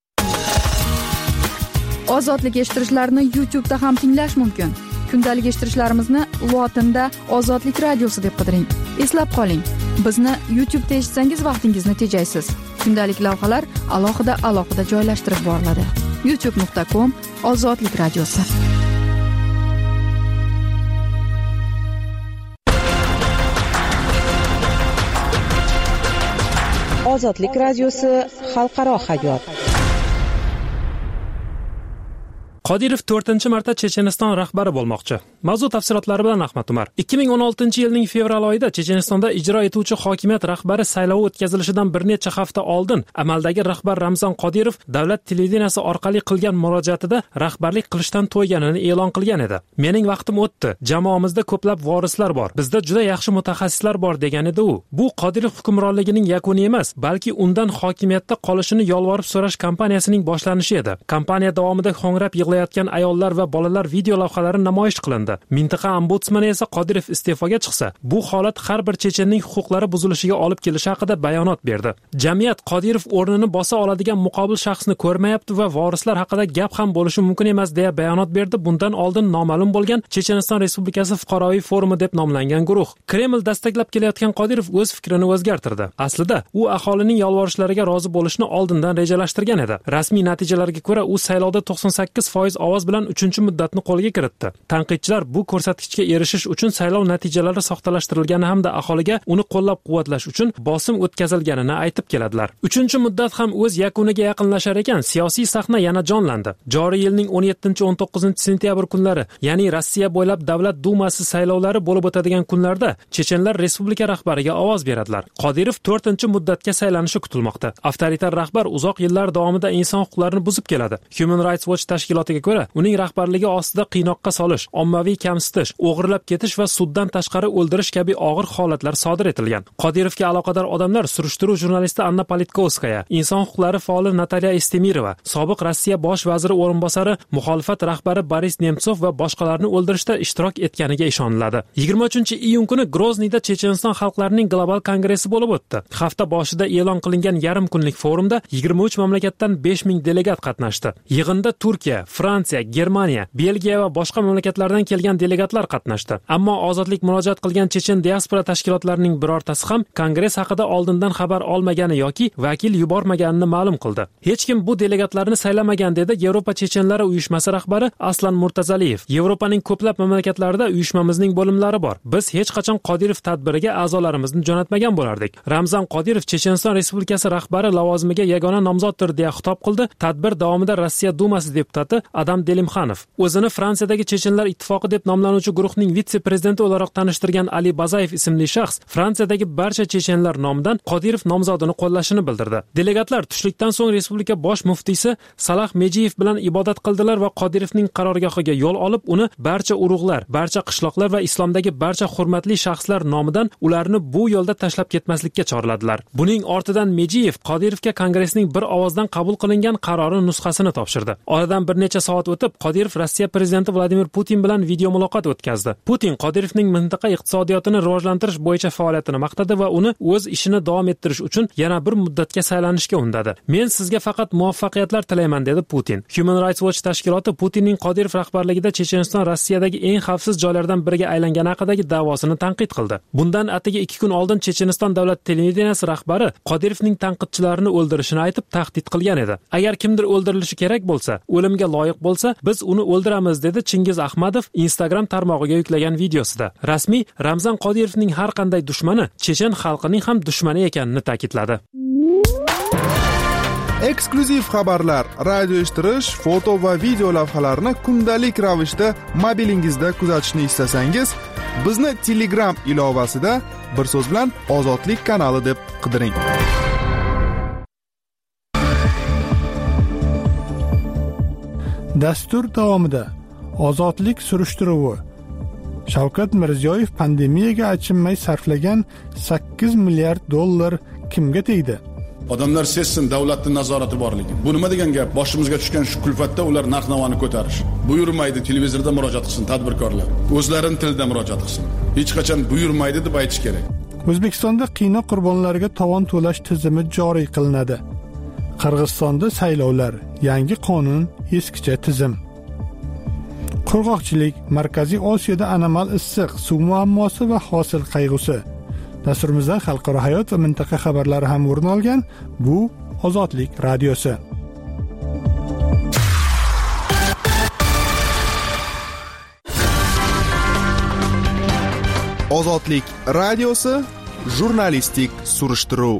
Ozodlik eshittirishlarni YouTube da ham tinglash mumkin. Kundalik eshittirishlarimizni lotinda Ozodlik radiosi deb qidiring. Eslab qoling, bizni YouTube da eshitsangiz vaqtingizni tejaysiz. Kundalik lavhalar alohida alohida joylashtirib boriladi. youtube nuqta com Ozodlik radiosi. Ozodlik radiosi xalqaro hayot. Qodirov to'rtinchi marta Checheniston rahbari bo'lmoqchi. Mavzu tafsilotlari bilan Ahmad Umar. ikki ming o'n oltinchi yilning fevral oyida Chechenistonda ijro etuvchi hokimiyat rahbari saylovi o'tkazilishidan bir necha hafta oldin amaldagi rahbar Ramzan Qodirov davlat televideniyasi orqali qilgan murojaatida rahbarlik qilishdan to'yganini e'lon qilgan edi. Mening vaqtim o'tdi. Jamoamizda ko'plab vorislar bor. Bizda juda yaxshi mutaxassislar bor degan edi u. Bu Qodirov hukmronligining yakuni emas, balki undan hokimiyatda qolishini yolvorib so'rash kampaniyasining boshlanishi edi. Kampaniya davomida ho'ngrab yig'layotgan ayollar va bolalar video lavhalari namoyish qilindi. Mintaqa ombudsmani esa Qodirov iste'foga chiqsa, bu holat har bir chechenning huquqlari buzilishiga olib kelishi haqida bayonot berdi. Jamiyat Qodirov o'rnini bosa oladigan muqobil shaxsni ko'rmayapti va vorislar haqida gap ham bo'lishi mumkin emas deya bayonot berdi. Bundan oldin noma'lum bo'lgan Checheniston Respublikasi fuqaroviy forumi deb nomlangan guruh. Kreml dastaklab kelayotgan Qodirov o'z fikrini o'zgartirdi. Aslida u aholining yolvorishlariga rozi bo'lishni oldindan rejalashtirgan edi. Rasmiy natijalarga ko'ra, u saylovda to'qson sakkiz foiz ovoz bilan uchinchi muddatni qo'lga kiritdi. Tanqidchilar bu ko'rsatkichga erishish uchun saylov natijalari soxtalashtirilgani hamda aholiga uni qo'llab-quvvatlash uchun bosim o'tkazilganini aytib keladilar. uchinchi muddat ham o'z yakuniga yaqinlashar ekan, siyosiy sahna yana jonlandi. Joriy yilning o'n yettinchi o'n to'qqizinchi sentyabr kunlari, ya'ni Rossiya bo'ylab davlat dumasi saylovlari bo'lib o'tadigan kunlarda chechenlar respublika rahbariga ovoz beradilar. Qodirov to'rtinchi muddatga saylanishi kutilmoqda. Avtoritar rahbar uzoq yillar davomida inson huquqlarini buzib keladi. Human Rights Watch tashkilotiga ko'ra, uning rahbarligi ostida qiynoqqa solish, ommaviy kamsitish, o'g'irlab ketish va suddan tashqari o'ldirish kabi og'ir holatlar sodir etilgan. Qodirovga aloqador odamlar surishtiruv jurnalisti Anna Politkovskaya, inson huquqlari faoli Natalya Estemirova, sobiq Rossiya bosh vaziri o'rinbosari, muxolifat rahbari Boris Nemtsov va boshqalarni o'ldirishda ishtirok etganiga ishoniladi. yigirma uchinchi iyun kuni Grozniyda Checheniston xalqlarining global kongressi bo'lib o'tdi. Hafta boshida e'lon qilingan yarim kunlik forumda yigirma uch mamlakatdan besh ming delegat qatnashdi. Yig'inda Turkiya, Fransiya, Germaniya, Belgiya va boshqa mamlakatlardan kelgan delegatlar qatnashdi. Ammo ozodlik murojaat qilgan chechen diaspora tashkilotlarining birortasi ham kongress haqida oldindan xabar olmagani yoki vakil yubormaganini ma'lum qildi. Hech kim bu delegatlarni saylamagan dedi Yevropa chechenlari uyushmasi rahbari Aslan Murtazaliyev. Yevropaning ko'plab mamlakatlarida uyushmamizning bo'limlari bor. Biz hech qachon Qodirov tadbiriga a'zolarimizni jo'natmagan bo'lardik. Ramzan Qodirov Checheniston Respublikasi rahbari lavozimiga yagona nomzoddir deya xitob qildi. Tadbir davomida Rossiya dumasi deputati Adam Delimxanov o'zini Fransiyadagi Chechenlar ittifoqi deb nomlanuvchi guruhning vitse-prezidenti o'laroq tanishtirgan Ali Bazayev ismli shaxs Fransiyadagi barcha chechenlar nomidan Qodirov nomzodini qo'llashini bildirdi. Delegatlar tushlikdan so'ng respublika bosh muftiysi Salah Mejiyev bilan ibodat qildilar va Qodirovning qarorgohiga yo'l olib, uni barcha urug'lar, barcha qishloqlar va islomdagi barcha hurmatli shaxslar nomidan ularni bu yo'lda tashlab ketmaslikka chorladilar. Buning ortidan Mejiyev Qodirovga kongressning bir ovozdan qabul qilingan qarori nusxasini topshirdi. Oradan bir necha soat o'tib, Qodirov Rossiya prezidenti Vladimir Putin bilan video muloqot o'tkazdi. Putin Qodirovning mintaqa iqtisodiyotini rivojlantirish bo'yicha faoliyatini maqtadi va uni o'z ishini davom ettirish uchun yana bir muddatga saylanishga undadi. Men sizga faqat muvaffaqiyatlar tilayman, dedi Putin. Human Rights Watch tashkiloti Putinning Qodirov rahbarligida Checheniston Rossiyadagi eng xavfsiz joylardan biriga aylangani haqidagi da'vosini tanqid qildi. Bundan atigi ikki kun oldin Checheniston davlat televideniyasi rahbari Qodirovning tanqidchilarini o'ldirishini aytib tahdid qilgan edi. Agar kimdir o'ldirilishi kerak bo'lsa, o'limga loyiq bo'lsa, biz uni o'ldiramiz, dedi Chingiz Ahmadov Instagram tarmog'iga yuklagan videosida. Rasmiy Ramzan Qodirovning har qanday dushmani chechen xalqining ham dushmani ekanini ta'kidladi. Eksklyuziv xabarlar, radio eshittirish, foto va video lavhalarni kundalik ravishda mobilingizda kuzatishni istasangiz, bizni Telegram ilovasida bir so'z bilan Ozodlik kanali deb qidiring. Dastur davomida Ozodlik surishtiruvi. Shavkat Mirziyoyev pandemiyaga achinmay sarflagan sakkiz milliard dollar kimga tegdi? Odamlar sezsin davlatning nazorati borligi. Bu nima degan gap? Boshimizga tushgan shu kulfatda ular narx-navoni ko'tarish. Buyurmaydi, televizorda murojaat qilsin tadbirkorlar. O'zlarining tilida murojaat qilsin. Hech qachon buyurmaydi deb aytish kerak. O'zbekistonda qiynoq qurbonlariga tovon to'lash tizimi joriy qilinadi. Qirg'izistonda saylovlar, yangi qonun, eskicha tizim. Qurg'oqchilik, Markaziy Osiyoda anomal issiq suv muammosi va hosil qayg'usi. Dasturimizdan xalqaro hayot va mintaqa xabarlari ham o'rin olgan. Bu Ozodlik radiosi. Ozodlik radiosi jurnalistik surishtiruv.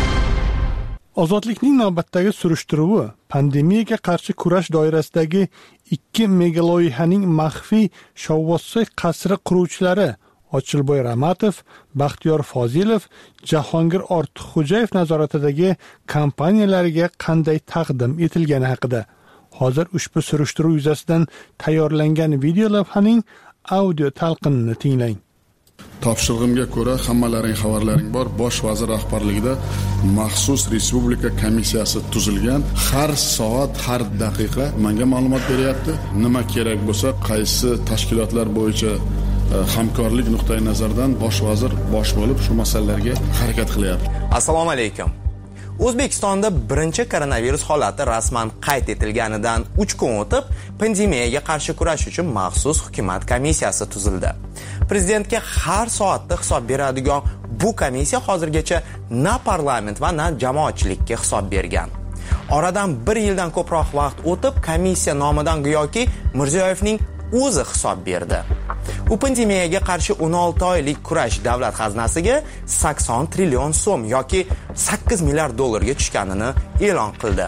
Ozodlikning navbatdagi surishtiruvi pandemiyaga qarshi kurash doirasidagi ikki megaloyihaning maxfiy Shovvozsoy qasri quruvchilari Ochilboy Ramatov, Baxtiyor Fozilov, Jahongir Ortiqxo'jayev nazoratidagi kompaniyalariga qanday taqdim etilgani haqida. Hozir ushbu surishtiruv yuzasidan tayyorlangan video lavhaning audio talqinini tinglang. Topshirig'imga ko'ra, hammalaring xabarlaring bor, bosh vazir rahbarligida maxsus respublika komissiyasi tuzilgan. Har soat, har daqiqa menga ma'lumot beryapti. Nima kerak bo'lsa, qaysi tashkilotlar bo'yicha hamkorlik nuqtai nazaridan bosh vazir bosh bo'lib shu masalalarga harakat qilyapti. Assalomu alaykum. O'zbekistonda birinchi koronavirus holati rasman qayd etilganidan uch kun o'tib, pandemiyaga qarshi kurash uchun maxsus hukumat komissiyasi tuzildi. Prezidentga har soatda hisob beradigan bu komissiya hozirgacha na parlament va na jamoatchilikka hisob bergan. Oradan bir yildan ko'proq vaqt o'tib, komissiya nomidan go'yoki Mirziyoyevning o'zi hisob berdi. U pandemiyaga qarshi o'n olti oylik kurash davlat xaznasiga sakson trillion so'm yoki sakkiz milliard dollarga tushganini e'lon qildi.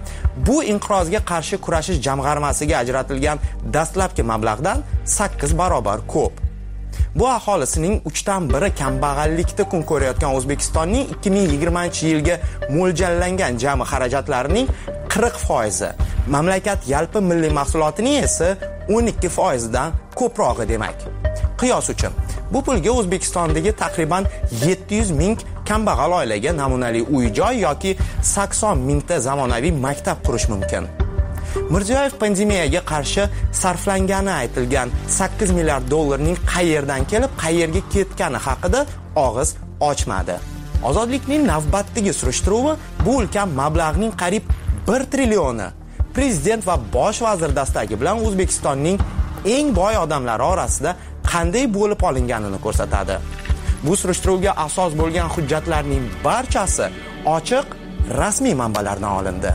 Bu inqirozga qarshi kurashish jamg'armasiga ajratilgan dastlabki mablag'dan sakkiz barobar ko'p. Bu aholisining uchdan biri kambag'allikda kun ko'rayotgan O'zbekistonning ikki ming yigirmanchi yilga mo'ljallangan jami xarajatlarining qirq foizi, mamlakat yalpi milliy mahsulotining esa o'n ikki foizdan ko'prog'i demak. Qiyos uchun, bu pulga O'zbekistondagi taqriban yetti yuz ming kambag'al oilaga namunali uy-joy yoki sakson mingta zamonaviy maktab qurish mumkin. Mirziyoyev pandemiyaga qarshi sarflangani aytilgan sakkiz milliard dollarning qayerdan kelib, qayerga ketgani haqida og'iz ochmadi. Ozodlikning navbatdagi surishtiruvi bu ulkan mablag'ning qariyb bir trillioni prezident va bosh vazir dastagi bilan O'zbekistonning eng boy odamlari orasida qanday bo'lib olinganini ko'rsatadi. Bu surishtiruvga asos bo'lgan hujjatlarning barchasi ochiq, rasmiy manbalardan olindi.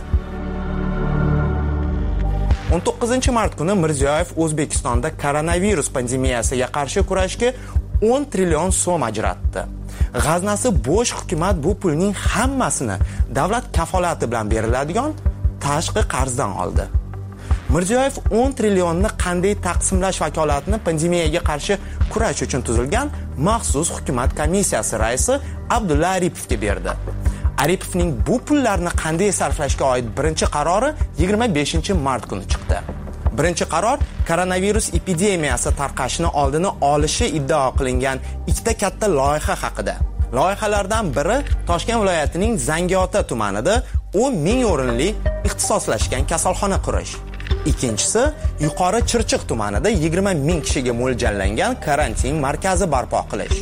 o'n to'qqizinchi mart kuni Mirziyoyev O'zbekistonda koronavirus pandemiyasiga qarshi kurashga o'n trillion so'm ajratdi. G'aznasi bo'sh hukumat bu pulning hammasini davlat kafolati bilan beriladigan tashqi qarzdan oldi. Mirziyoyev o'n trillionni qanday taqsimlash vakolatini pandemiyaga qarshi kurash uchun tuzilgan maxsus hukumat komissiyasi raisi Abdulla Aripovga berdi. Aripovning bu pullarni qanday sarflashga oid birinchi qarori yigirma beshinchi mart kuni chiqdi. Birinchi qaror koronavirus epidemiyasi tarqashini oldini olishi iddao qilingan ikkita katta loyiha haqida. Loyihalardan biri Toshkent viloyatining Zangiota tumanida o'n ming o'rinli ixtisoslashgan kasalxona qurish. Ikkinchisi, Yuqori Chirchiq tumanida yigirma ming kishiga mo'ljallangan karantin markazi barpo qilish.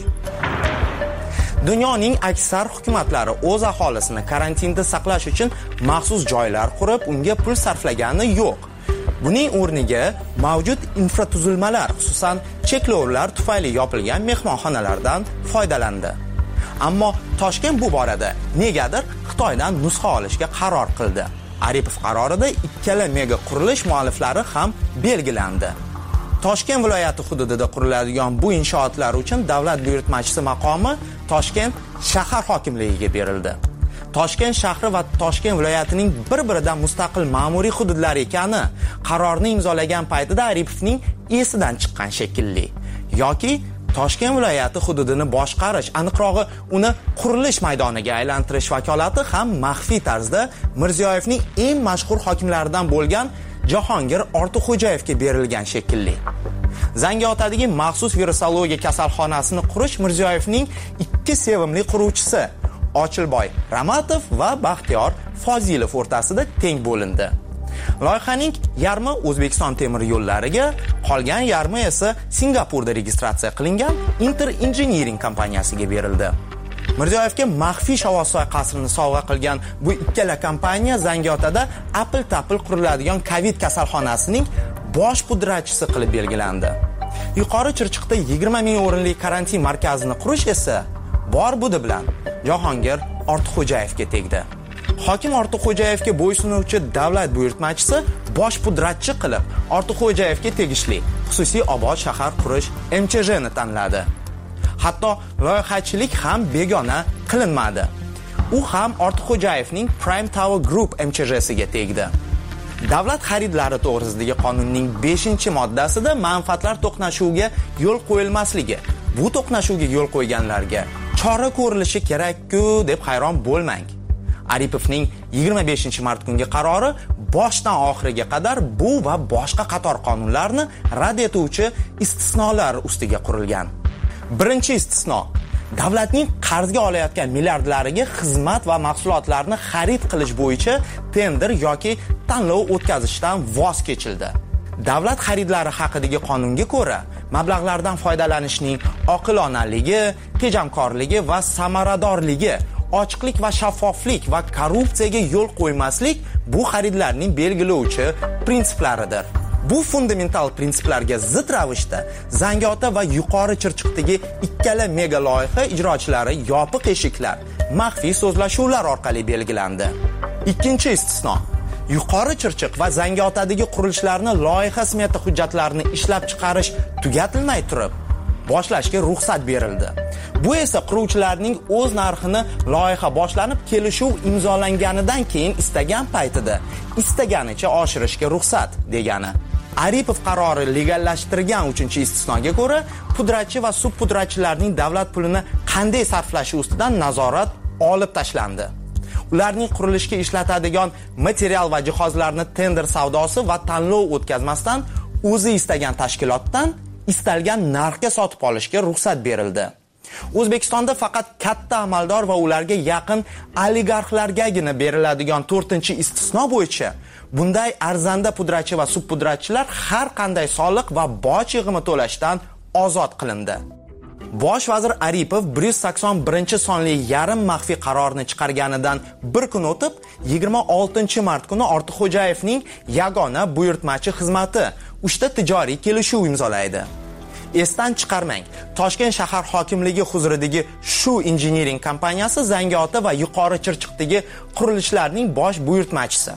Dunyoning aksar hukumatlari o'z aholisini karantinda saqlash uchun maxsus joylar qurib, unga pul sarflagani yo'q. Buning o'rniga mavjud infratuzilmalar, xususan cheklovlar tufayli yopilgan mehmonxonalardan foydalandi. Ammo Toshkent bu borada negadir Xitoydan nusxa olishga qaror qildi. Aripov qarorida ikkala mega qurilish mualliflari ham belgilandi. Toshkent viloyati hududida quriladigan bu inshootlar uchun davlat buyurtmachisi maqomi Toshkent shahar hokimligiga berildi. Toshkent shahri va Toshkent viloyatining bir-biridan mustaqil ma'muriy hududlari ekani qarorni imzolagan paytida Aripovning esidan chiqqan shekilli. Yoki Toshkent viloyati hududini boshqarish, aniqrog'i uni qurilish maydoniga aylantirish vakolati ham maxfiy tarzda Mirziyoyevning eng mashhur hokimlaridan bo'lgan Jahongir Ortiqxo'jayevga berilgan shekilli. Zangiotadagi maxsus virusologiya kasalxonasini qurish Mirziyoyevning ikki sevimli quruvchisi Ochilboy Ramatov va Baxtiyor Fozilov o'rtasida teng bo'lindi. Loyihaning yarmi O'zbekiston temir yo'llariga, qolgan yarmi esa Singapurda registratsiya qilingan Inter Engineering kompaniyasiga berildi. Mirziyoyevga maxfiy Shavvosoy qasrini sovg'a qilgan bu ikkala kompaniya Zangiotada apil-tapil quriladigan Covid kasalxonasining bosh pudratchisi qilib belgilandi. Yuqori Chirchiqda yigirma ming o'rinli karantin markazini qurish esa bor budi bilan Jahongir Ortiqxo'jayevga tegdi. Hokim Ortiqxo'jayevga bo'ysunuvchi davlat buyurtmachisi bosh pudratchi qilib Ortiqxo'jayevga tegishli xususiy obod shahar qurish M Ch J ni tanladi. Hatto loyihachilik ham begona qilinmadi. U ham Ortiqxo'jayevning Prime Tower Group M Ch J siga tegdi. Davlat xaridlari to'g'risidagi qonunning beshinchi moddasida manfaatlar to'qnashuviga yo'l qo'yilmasligi. Bu to'qnashuvga yo'l qo'yganlarga chora ko'rilishi kerak-ku deb hayron bo'lmang. Aripovning yigirma beshinchi mart kungi qarori boshdan oxiriga qadar bu va boshqa qator qonunlarni rad etuvchi istisnolar ustiga qurilgan. Birinchi istisno: davlatning qarzga olayotgan milliardlariga xizmat va mahsulotlarni xarid qilish bo'yicha tender yoki tanlov o'tkazishdan voz kechildi. Davlat xaridlari haqidagi qonunga ko'ra, mablag'lardan foydalanishning oqilonaligi, tejamkorligi va samaradorligi, ochiqlik va shaffoflik va korrupsiyaga yo'l qo'ymaslik bu xaridlarning belgilovchi prinsiplaridir. Bu fundamental prinsiplarga zid ravishda Zangiota va Yuqori Chirchiqdagi ikkala mega loyiha ijrochilari yopiq eshiklar, maxfiy so'zlashuvlar orqali belgilandi. Ikkinchi istisno: Yuqori Chirchiq va Zangiotadagi qurilishlarni loyiha smeta hujjatlarini ishlab chiqarish tugatilmay turib boshlashga ruxsat berildi. Bu esa quruvchilarning o'z narxini loyiha boshlanib kelishuv imzolanganidan keyin istagan paytida istaganicha oshirishga ruxsat degani. Aripov qarori legallashtirgan uchinchi istisnoga ko'ra, pudratchi va subpudratchilarning davlat pulini qanday sarflashi ustidan nazorat olib tashlandi. Ularning qurilishga ishlatadigan material va jihozlarni tender savdosi va tanlov o'tkazmasdan o'zi istagan tashkilotdan istalgan narxga sotib olishga ruxsat berildi. O'zbekistonda faqat katta amaldor va ularga yaqin oligarxlargagina beriladigan to'rtinchi istisno bo'yicha bunday arzanda pudratchi va subpudratchilar har qanday soliq va boj yig'imi to'lashdan ozod qilindi. Bosh vazir Aripov bir yuz sakson birinchi sonli yarim maxfiy qarorni chiqarganidan bir kun o'tib, yigirma oltinchi mart kuni Ortiqxo'jayevning yagona buyurtmachi xizmati uchta tijoriy kelishuv imzolaydi. Esdan chiqarmang, Toshkent shahar hokimligi huzuridagi Shu Engineering kompaniyasi Zangiota va Yuqori Chirchiqdagi qurilishlarning bosh buyurtmachisi.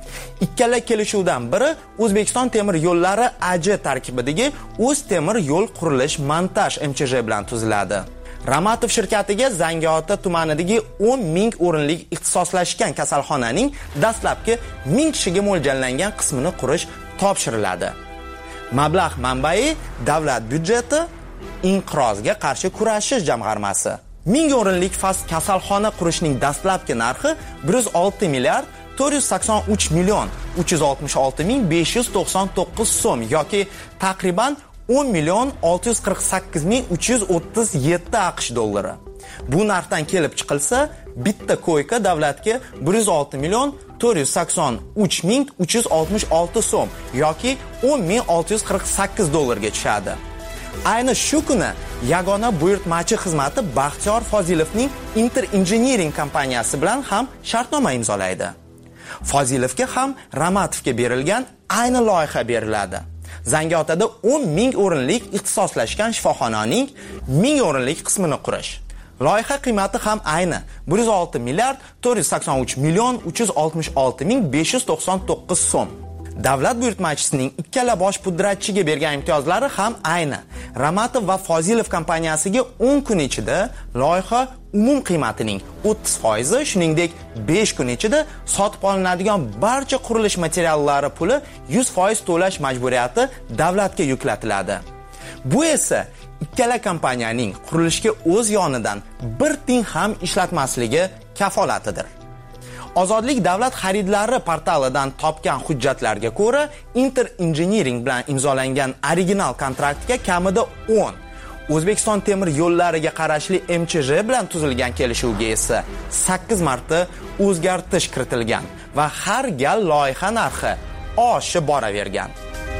Ikkala kelishuvdan biri O'zbekiston temir yo'llari A J tarkibidagi O'z temir yo'l qurilish montaj M Ch J bilan tuziladi. Ramatov shirkatiga Zangiota tumanidagi o'n ming o'rinlik ixtisoslashgan kasalxonaning dastlabki ming kishiga mo'ljallangan qismini qurish topshiriladi. Mablag' manbai davlat byudjeti inqirozga qarshi kurashish jamg'armasi. ming o'rinlik fast kasalxona qurishning dastlabki narxi bir yuz olti milliard to'rt yuz sakson uch million uch yuz oltmish olti ming besh yuz to'qson to'qqiz so'm yoki taqriban o'n million olti yuz qirq sakkiz ming uch yuz o'ttiz yetti AQSh dollari. Bu narxdan kelib chiqilsa, bitta koyka davlatga bir yuz olti million to'rt yuz sakson uch ming uch yuz oltmish olti so'm yoki o'n ming olti yuz qirq sakkiz dollarga tushadi. Ayni shu kuni yagona buyurtmachi xizmati Baxtiyor Fozilovning Inter Engineering kompaniyasi bilan ham shartnoma imzolaydi. Fozilovga ham Ramatovga berilgan ayni loyiha beriladi. Zangiotada o'n ming o'rinlik ixtisoslashgan shifoxonaning ming o'rinlik qismini qurish. Loyiha qiymati ham ayni bir yuz olti milliard to'rt yuz sakson uch million uch yuz oltmish olti ming besh yuz to'qson to'qqiz so'm. Davlat buyurtmachisining ikkala bosh pudratchiga bergan imtiyozlari ham ayni. Ramatov va Fozilov kompaniyasiga o'n kun ichida loyiha umum qiymatining o'ttiz foiz, shuningdek besh kun ichida sotib olinadigan barcha qurilish materiallari puli yuz foiz to'lash majburiyati davlatga yuklatiladi. Bu esa ikkala kompaniyaning qurilishga o'z yonidan bir tiyin ham ishlatmasligi kafolatidir. Ozodlik davlat xaridlari portalidan topgan hujjatlarga ko'ra, Inter Engineering bilan imzolangan original kontraktga kamida o'n, O'zbekiston temir yo'llariga qarashli M Ch J bilan tuzilgan kelishuvga esa sakkiz marta o'zgartirish kiritilgan va har gal loyiha narxi oshib boravergan.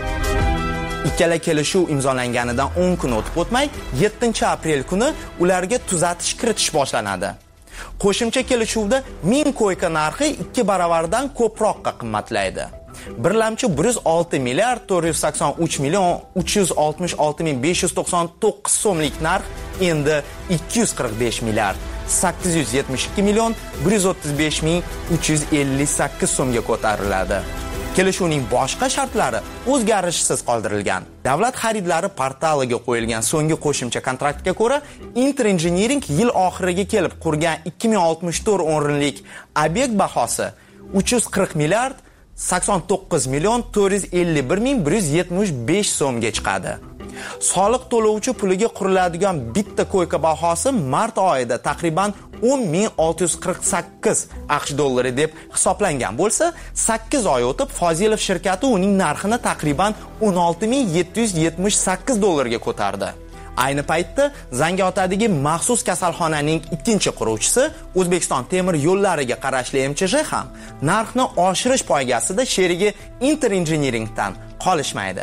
Ikkala kelishuv imzolanganidan o'n kun o'tib o'tmay, yettinchi aprel kuni ularga tuzatish kiritish boshlanadi. Qo'shimcha kelishuvda ming ko'yka narxi ikki baravardan ko'proqqa qimmatlaydi. Birlamchi bir yuz olti milliard to'rt yuz sakson uch million uch yuz oltmish olti ming besh yuz to'qson to'qqiz so'mlik narx endi ikki yuz qirq besh milliard sakkiz yuz yetmish ikki million bir yuz o'ttiz besh ming uch yuz ellik sakkiz so'mga ko'tariladi. Kelishuvning boshqa shartlari o'zgarishsiz qoldirilgan. Davlat xaridlari portaliga qo'yilgan so'nggi qo'shimcha kontraktga ko'ra, Inter Engineering yil oxiriga kelib qurgan ikki ming oltmish to'rt o'rinlik obyekt bahosi uch yuz qirq milliard sakson to'qqiz million to'rt yuz ellik bir ming bir yuz yetmish besh so'mga chiqadi. Soliq to'lovchi puliga quriladigan bitta ko'yka bahosi mart oyida taqriban o'n ming olti yuz qirq sakkiz AQSh dollari deb hisoblangan bo'lsa, sakkiz oy o'tib Fozilov shirkati uning narxini taqriban o'n olti ming yetti yuz yetmish sakkiz dollarga ko'tardi. Ayni paytda Zangiotadagi maxsus kasalxonaning ikkinchi quruvchisi O'zbekiston temir yo'llariga qarashli M Ch J ham narxni oshirish poygasida sherigi Inter Engineeringdan qolishmaydi.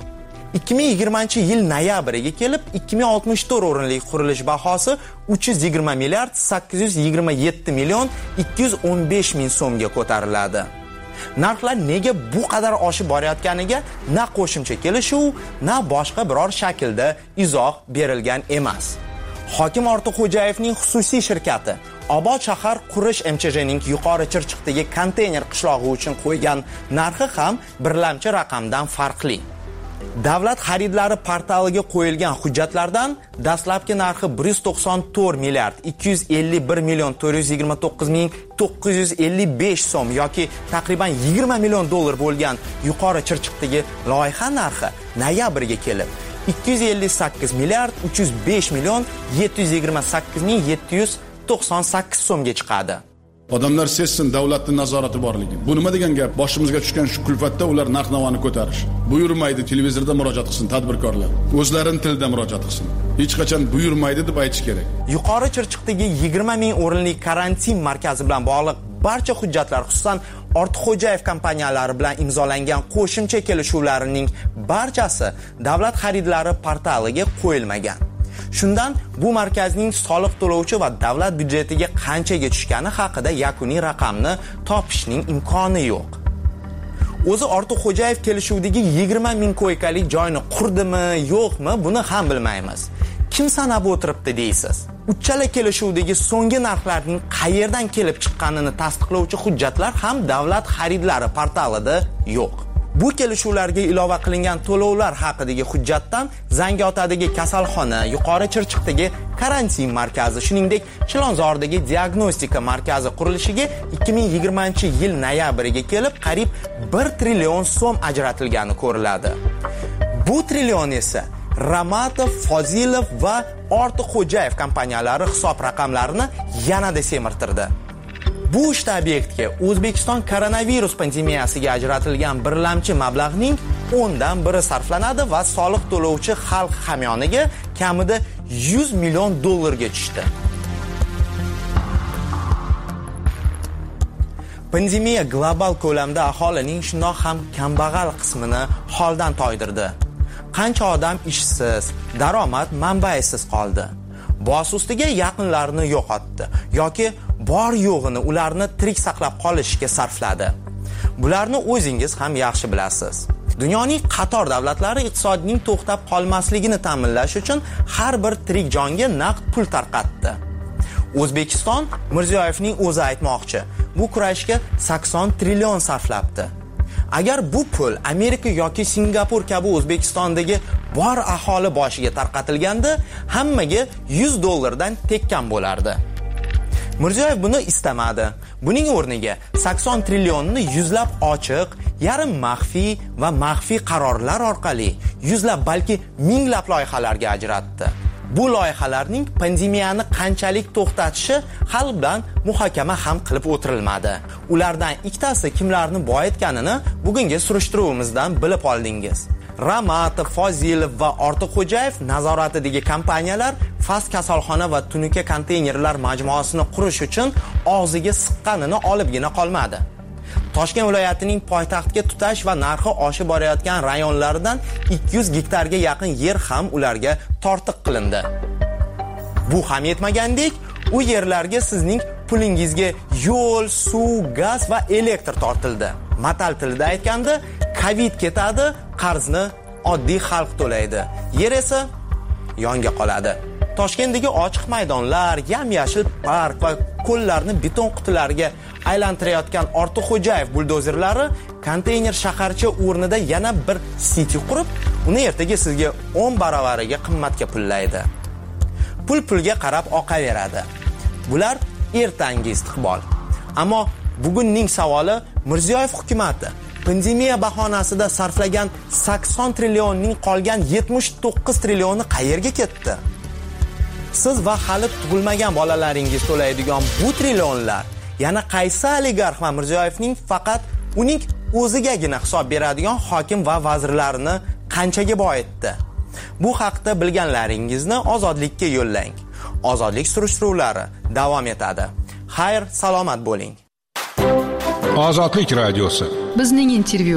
ikki ming yigirmanchi yil noyabriga kelib ikki ming oltmish to'rt o'rinlik qurilish bahosi uch yuz yigirma milliard sakkiz yuz yigirma yetti million ikki yuz o'n besh ming so'mga ko'tariladi. Narxlar nega bu qadar oshib borayotganiga na qo'shimcha kelishuv, na boshqa biror shaklda izoh berilgan emas. Hokim Ortiqxo'jayevning xususiy shirkati Obod shahar qurish M Ch Jning yuqori Chirchiqdagi konteyner qishlog'i uchun qo'ygan narxi ham birlamchi raqamdan farqli. Davlat xaridlari portaliga qo'yilgan hujjatlardan dastlabki narxi bir yuz to'qson to'rt milliard ikki yuz ellik bir million to'rt yuz yigirma to'qqiz ming to'qqiz yuz ellik besh so'm yoki taqriban yigirma million dollar bo'lgan yuqori Chirchiqdagi loyiha narxi noyabrga kelib ikki yuz ellik sakkiz milliard uch yuz besh million yetti yuz yigirma sakkiz ming yetti yuz to'qson sakkiz so'mga chiqadi. Odamlar sezsin davlatning nazorati borligini. Bu nima degan gap? Boshimizga tushgan shu kulfatda ular narx-navoni ko'tarish. Buyurmaydi, televizorda murojaat qilsin tadbirkorlar. O'zlarining tilida murojaat qilsin. Hech qachon buyurmaydi deb aytish kerak. Yuqori Chirchiqdagi yigirma ming o'rinli karantin markazi bilan bog'liq barcha hujjatlar, xususan Ortiqxo'jayev kompaniyalari bilan imzolangan qo'shimcha kelishuvlarining barchasi davlat xaridlari portaliga qo'yilmagan. Shundan bu markazning soliq to'lovchi va davlat byudjetiga qanchaga tushgani haqida yakuniy raqamni topishning imkoni yo'q. O'zi Ortiqxo'jayev kelishuvdagi yigirma ming ko'ykalik joyni qurdimi, yo'qmi, buni ham bilmaymiz. Kim sanab o'tiribdi deysiz? Uchala kelishuvdagi so'nggi narxlarning qayerdan kelib chiqqanini tasdiqlovchi hujjatlar ham davlat xaridlari portalida yo'q. Bu kelishuvlarga ilova qilingan to'lovlar haqidagi hujjatdan Zangiotadagi kasalxona, Yuqori Chirchiqdagi karantin markazi, shuningdek Chilonzordagi diagnostika markazi qurilishiga ikki ming yigirmanchi yil noyabriga kelib qariyb bir trillion so'm ajratilgani ko'riladi. Bu trillion esa Ramatov, Fozilov va Ortiqxo'jayev kompaniyalari hisob raqamlarini yanada semirtirdi. Bu uchta obyektga O'zbekiston koronavirus pandemiyasiga ajratilgan birlamchi mablag'ning o'ndan biri sarflanadi va soliq to'lovchi xalq hamyoniga kamida yuz million dollarga tushdi. Pandemiya global ko'lamda aholining shundoq ham kambag'al qismini holdan toydirdi. Qancha odam ishsiz, daromad manbaisiz qoldi. Bosh ustiga yaqinlarini yo'qotdi yoki bor yo'g'ini ularni tirik saqlab qolishga sarfladi. Bularni o'zingiz ham yaxshi bilasiz. Dunyoning qator davlatlari iqtisodining to'xtab qolmasligini ta'minlash uchun har bir tirik jonga naqd pul tarqatdi. O'zbekiston Mirziyoyevning o'zi aytmoqchi, bu kurashga sakson trillion sarflabdi. Agar bu pul Amerika yoki Singapur kabi O'zbekistondagi bor aholi boshiga tarqatilganda, hammaga yuz dollardan tekkan bo'lardi. Mirziyoyev buni istamadi. Buning o'rniga sakson trillionni yuzlab ochiq, yarim maxfiy va maxfiy qarorlar orqali yuzlab balki minglab loyihalarga ajratdi. Bu loyihalarning pandemiyani qanchalik to'xtatishi hal bilan muhokama ham qilib o'tirilmadi. Ulardan ikkitasi kimlarni boyitganini bugungi surishtiruvimizdan bilib oldingiz. Ramatov, Fozilov va Ortiqxo'jayev nazoratidagi kompaniyalar Fas kasalxona va tunuka konteynerlar majmuasini qurish uchun og'ziga siqqanini olibgina qolmadi. Toshkent viloyatining poytaxtga tutash va narxi oshib borayotgan rayonlaridan ikki yuz gektarga yaqin yer ham ularga tortiq qilindi. Bu ham yetmagandek, u yerlarga sizning pulingizga yo'l, suv, gaz va elektr tortildi. Matal tilida aytganda, Covid ketadi, qarzni oddiy xalq to'laydi. Yer esa yonga qoladi. Toshkentdagi ochiq maydonlar, yam-yashil park va ko'llarni beton qutilariga aylantirayotgan Ortiqxo'jayev buldozerlari konteyner shaharcha o'rnida yana bir siti qurib, uni ertaga sizga o'n baravariga qimmatga pullaydi. Pul pulga qarab oqaveradi. Bular ertangi istiqbol. Ammo bugunning savoli, Mirziyoyev hukumatı pandemiya bahonasida sarflagan sakson trillionning qolgan yetmish to'qqiz trilliyoni qayerga ketdi? Siz va hali tug'ilmagan bolalaringiz to'laydigan bu trillionlar yana qaysi oligarx va Mirziyoyevning faqat uning o'zigagina hisob beradigan hokim va vazirlarini qanchaga boyitdi? Bu haqda bilganlaringizni Ozodlikka yo'llang. Ozodlik surishtiruvlari davom etadi. Xayr, salomat bo'ling. Ozodlik radiosi. Bizning intervyu.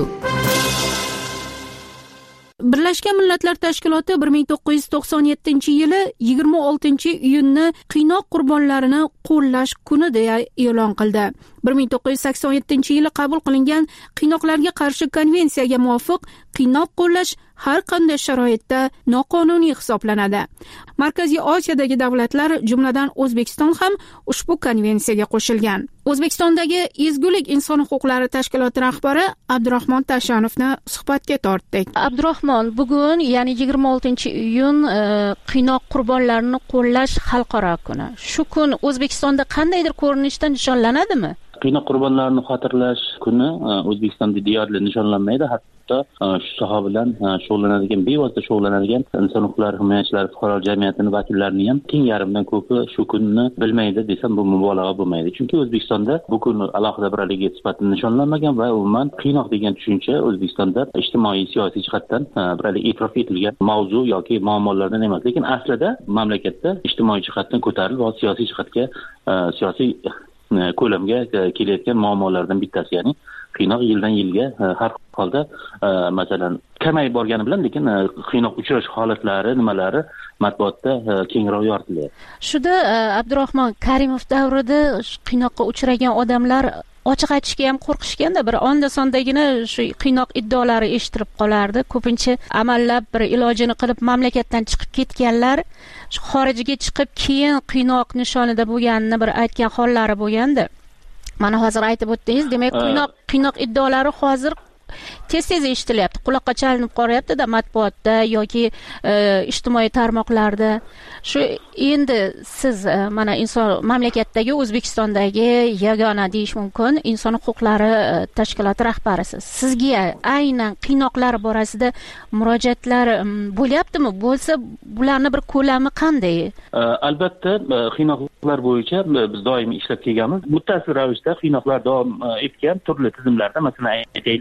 Birlashgan Millatlar Tashkiloti bir ming to'qqiz yuz to'qson yettinchi yili yigirma oltinchi iyunni qiynoq qurbonlarini qo'llash kuni deya e'lon qildi. bir ming to'qqiz yuz sakson yettinchi yili qabul qilingan qiynoqlarga qarshi konvensiyaga muvofiq qiynoq qo'llash har qanday sharoitda noqonuniy hisoblanadi. Markaziy Osiyodagi davlatlar, jumladan O'zbekiston ham ushbu konvensiyaga qo'shilgan. O'zbekistondagi Ezgulik inson huquqlari tashkiloti rahbari Abdurahmon Tashonovni suhbatga tortdik. Abdurahmon, bugun, ya'ni yigirma oltinchi iyun e, qiynoq qurbonlarini qo'llash xalqaro kuni. Shu kun O'zbekistonda qandaydir ko'rinishda nishonlanadimi? Qiynoq qurbonlarini xotirlash kuni O'zbekistonda deyarli nishonlanmaydi. Hatto shu soha bilan shug'ullanadigan, bevosita shug'ullanadigan inson huquqlari himoyachilari, fuqaro jamiyatining vakillarini ham teng yarmidan ko'pi shu kunni bilmaydi desam bu mubolag'a bo'lmaydi. Chunki O'zbekistonda bu kun alohida bir aligit sifatida nishonlanmagan va umuman qiynoq degan tushuncha O'zbekistonda ijtimoiy, siyosiy jihatdan bir alik e'tirof etilgan mavzu yoki muammolardan emas, lekin aslida mamlakatda ijtimoiy jihatdan ko'tarilib va siyosiy jihatga siyosiy ko'lamga kelayotgan muammolardan bittasi, ya'ni qiynoq yildan yilga har holda masalan kamayib borgani bilan, lekin qiynoq uchrash holatlari, nimalari matbuotda kengroq yoritilyapti. Shuda Abdurahmon Karimov davrida qiynoqqa uchragan odamlar ochiq aytishga ham qo'rqishganda, bir onda sondagina shu qiynoq iddaolari eshitirib qolardi. Ko'pincha amallab bir ilojini qilib mamlakatdan chiqib ketganlar, xorijga chiqib keyin qiynoq nishonida bo'lganini bir aytgan hollari bo'lgandi. Mana hozir aytib o'tdingiz, demak qiynoq qiynoq iddaolari hozir tez-tez eshitilyapti, quloqqa chalinib qolyapti-da matbuotda yoki e, ijtimoiy tarmoqlarda. Shu endi siz e, mana inson mamlakatdagi, O'zbekistondagi yagona deyish mumkin inson huquqlari e, tashkiloti rahbarisiz. Sizga aynan qiynoqlar borasida murojaatlar e, bo'lyaptimi? Bo'lsa, bularning bir ko'lami qanday? E, albatta, e, qiynoqlar bo'yicha biz doim ishlab kelganmiz. Muttasil ravishda qiynoqlar davom etgan turli tizimlarda, masalan aytaylik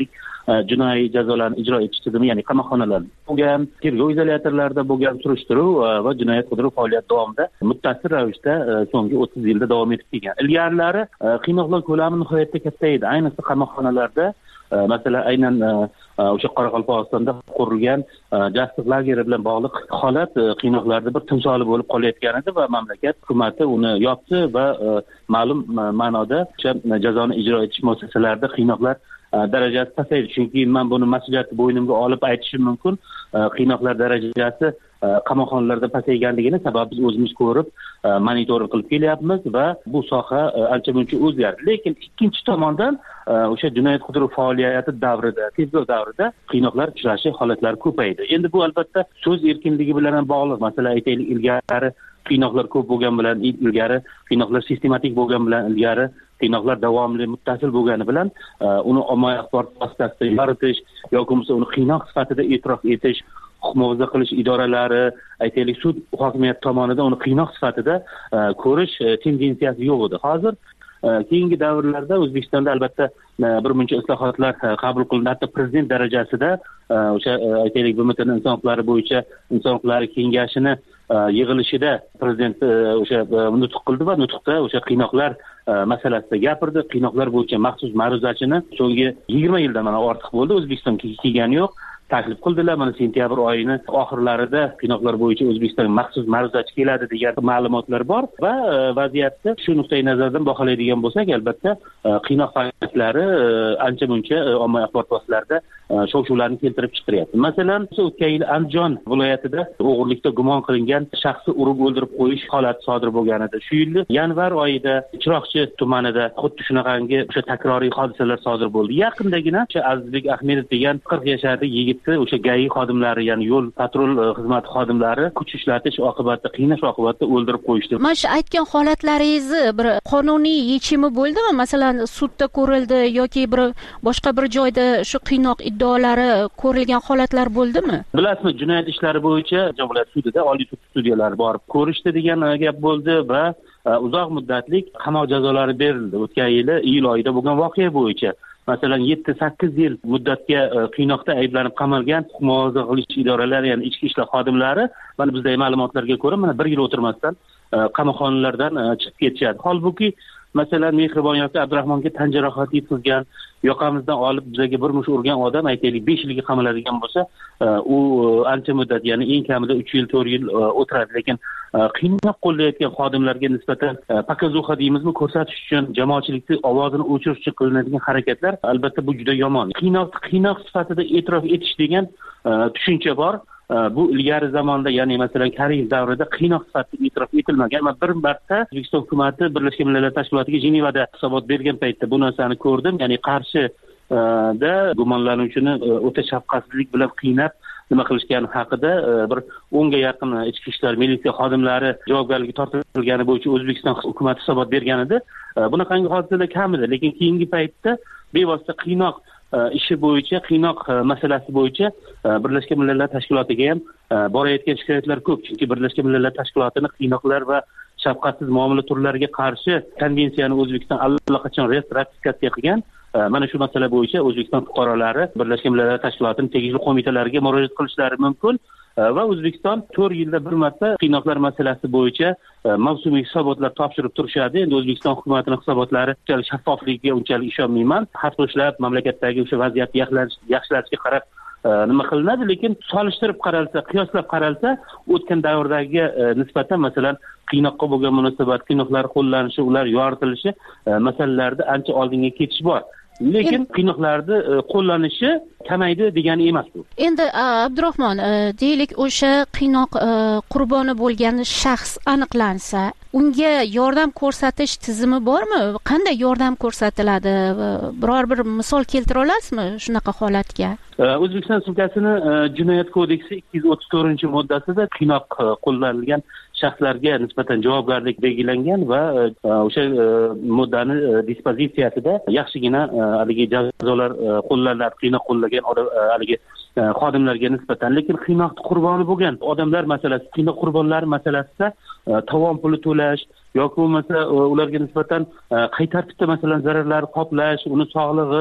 jinoiy jazolarni ijro etish tizimi, ya'ni qamoqxonalarda bo'lgan, tergov izolyatorlarida bo'lgan surishtiruv va jinoyat qidiruv faoliyati davomida muttasil ravishda so'nggi o'ttiz yilda davom etib kelgan. Ilgarilari qiynoqlar ko'lami nihoyatda katta edi, ayniqsa qamoqxonalarda. Masalan, aynan o'sha Qoraqalpog'istonda qurilgan Justice lageri bilan bog'liq holat qiynoqlarda bir timsoli bo'lib qolayotgan edi va mamlakat hukumati uni yopdi va ma'lum ma'noda o'sha jazoni ijro etish muassasalarida qiynoqlar darajasi pasaydi. Chunki men buni mas'uliyatni bo'ynimga olib aytishim mumkin. Qiynoqlar darajasi qamoqxonalarda pasayganligini sabab biz o'zimiz ko'rib monitoring qilib kelyapmiz va bu soha ancha muncha o'zgardi. Lekin ikkinchi tomondan o'sha jinoyat qidiruv faoliyati davrida, tergov davrida qiynoqlar uchrashi holatlari ko'paydi. Endi bu albatta so'z erkinligi bilan ham bog'liq. Masalan, aytaylik, ilgari qiynoqlar ko'p bo'lgan bilan, ilgari qiynoqlar sistematik bo'lgan bilan, ilgari qiynoqlar davomli, muttasil bo'lgani bilan uni ommaviy axborot vositasida yoritish yoki bo'lmasa uni qiynoq sifatida e'tirof etish, huquq muhofaza qilish idoralari, aytaylik sud hokimiyati tomonidan uni qiynoq sifatida ko'rish tendensiyasi yo'q edi. Hozir keyingi davrlarda O'zbekistonda albatta bir muncha islohotlar qabul qilindi. Hatto prezident darajasida o'sha aytaylik B M T inson huquqlari bo'yicha inson huquqlari kengashini yig'ilishida prezident o'sha nutq qildi va nutqda o'sha qiynoqlar masalasida gapirdi. Qiynoqlar bo'yicha maxsus ma'ruzachini so'nggi yigirma yildan mana ortiq bo'ldi O'zbekistonga kelgani yo'q. Taklif qildilar. Mana sentyabr oyini oxirlarida qiynoqlar bo'yicha O'zbekistonga maxsus ma'ruzachi keladi degan ma'lumotlar bor va vaziyatni shu nuqtai nazardan baholaydigan bo'lsak, albatta qiynoq faoliyatlari ancha muncha ommaviy axborot vositalarida shov-shuvlarni keltirib chiqaryapti. Masalan, o'tgan yil Andijon viloyatida o'g'irlikda gumon qilingan shaxsni urib o'ldirib qo'yish holati sodir bo'lgan edi. Shu yil yanvar oyida Chiroqchi tumanida xuddi shunaqangi o'sha takroriy hodisalar sodir bo'ldi. Yaqindagina o'sha Azizbek Ahmedov degan qirq yoshli yigitni o'sha G A I xodimlari, ya'ni yo'l patrul xizmati xodimlari kuch ishlatish oqibatida, qiynash oqibatida o'ldirib qo'yishdi. Mana shu aytgan holatlaringizni bir qonuniy yechimi bo'ldimi? Masalan, sudda ko'rildi yoki bir boshqa bir joyda shu qiynoq iddaolari ko'rilgan holatlar bo'ldimi? Bilasizmi, jinoyat ishlari bo'yicha viloyat sudida, oliy sud sudyalari borib ko'rishdi degan gap bo'ldi va uzoq muddatlik qamoq jazolari berildi. O'tgan yili iyul oyida bo'lgan voqea bo'yicha masalan yetti sakkiz yil muddatga qiynoqda ayblanib qamalgan huquq muhofaza qilish idoralari, ya'ni ichki ishlar xodimlari mana bizdagi ma'lumotlarga ko'ra mana bir yil o'tirmasdan qamoqxonalardan chiqib ketishadi. Holbuki masalan Mehribon yoki Abdurahmonga tan jarohati yetkazgan, yoqamizdan olib bizga bir mush urgan odam aytaylik besh yilga qamaladigan bo'lsa, u ancha muddat, ya'ni eng kamida uch yil to'rt yil o'tiradi. Lekin qiynoq qo'llayotgan xodimlarga nisbatan показуха deymizmi, ko'rsatish uchun jamoatchilikning ovozini o'chirish uchun qilinadigan harakatlar albatta bu juda yomon. Qiynoq qiynoq sifatida e'tirof etish degan tushuncha bor. Bu ilgari zamonda, ya'ni masalan Karimov davrida qiynoq sifatida e'tirof etilmagan. Men bir marta O'zbekiston hukumatı Birlashgan Millatlar Tashkilotiga Jenevada hisobot bergan paytda bu narsani ko'rdim. Ya'ni Qarshida gumonlanuvchini o'ta shafqatsizlik bilan qiynab nima qilishgani haqida bir o'nga yaqin ichki ishlar militsiya xodimlari javobgarlikka tortilgani bo'yicha O'zbekiston hukumati hisobot bergan edi. Bunaqangi hodisalar kam edi, lekin keyingi paytda bevosita qiynoq ishi bo'yicha, qiynoq masalasi bo'yicha Birlashgan Millatlar Tashkilotiga ham borayotgan shikoyatlar ko'p. Chunki Birlashgan Millatlar Tashkilotining qiynoqlar va shafqatsiz muomala turlariga qarshi konvensiyani O'zbekiston allaqachon ratifikatsiya qilgan. Mana shu masala bo'yicha O'zbekiston fuqarolari Birlashgan Millatlar Tashkilotining tegishli qo'mitalariga murojaat qilishlari mumkin. Va O'zbekiston to'rt yilda bir marta qiynoqlar masalasi bo'yicha mavsumiy hisobotlar topshirib turishadi. Endi O'zbekiston hukumatining hisobotlari unchalik shaffofligiga unchalik ishonmayman. Har qo'shlab mamlakatdagi o'sha vaziyatni yaxshilashga qarab nima qilinadi, lekin solishtirib qaralsa, qiyoslab qaralsa, o'tgan davrdagi nisbatan masalan qiynoqqa bo'lgan munosabat, qiynoqlar qo'llanishi, ular yoritilishi masalalarida ancha oldinga ketish bor. Lekin qiynoqlarni qo'llanishi kamaydi degani emas bu. Endi Abdurahmon, deylik o'sha qiynoq qurboni bo'lgan shaxs aniqlansa, unga yordam ko'rsatish tizimi bormi? Qanday yordam ko'rsatiladi? Biror bir misol keltira olasizmi shunaqa holatga? O'zbekiston Respublikasining Jinoyat kodeksi ikki yuz o'ttiz to'rtinchi moddasida qiynoq qo'llanilgan shaxslarga nisbatan javobgarlik belgilangan va o'sha moddani dispozitsiyasida yaxshigina haligi jazolar qo'llaniladi qiynoq qo'llagan haligi xodimlarga nisbatan. Lekin qiynoq qurboni bo'lgan odamlar masalasi, qiynoq qurbonlari masalasida tovon puli to'lash yoki bo'lmasa ularga nisbatan qay tartibda masalan zararlar qoplash, uni sog'lig'i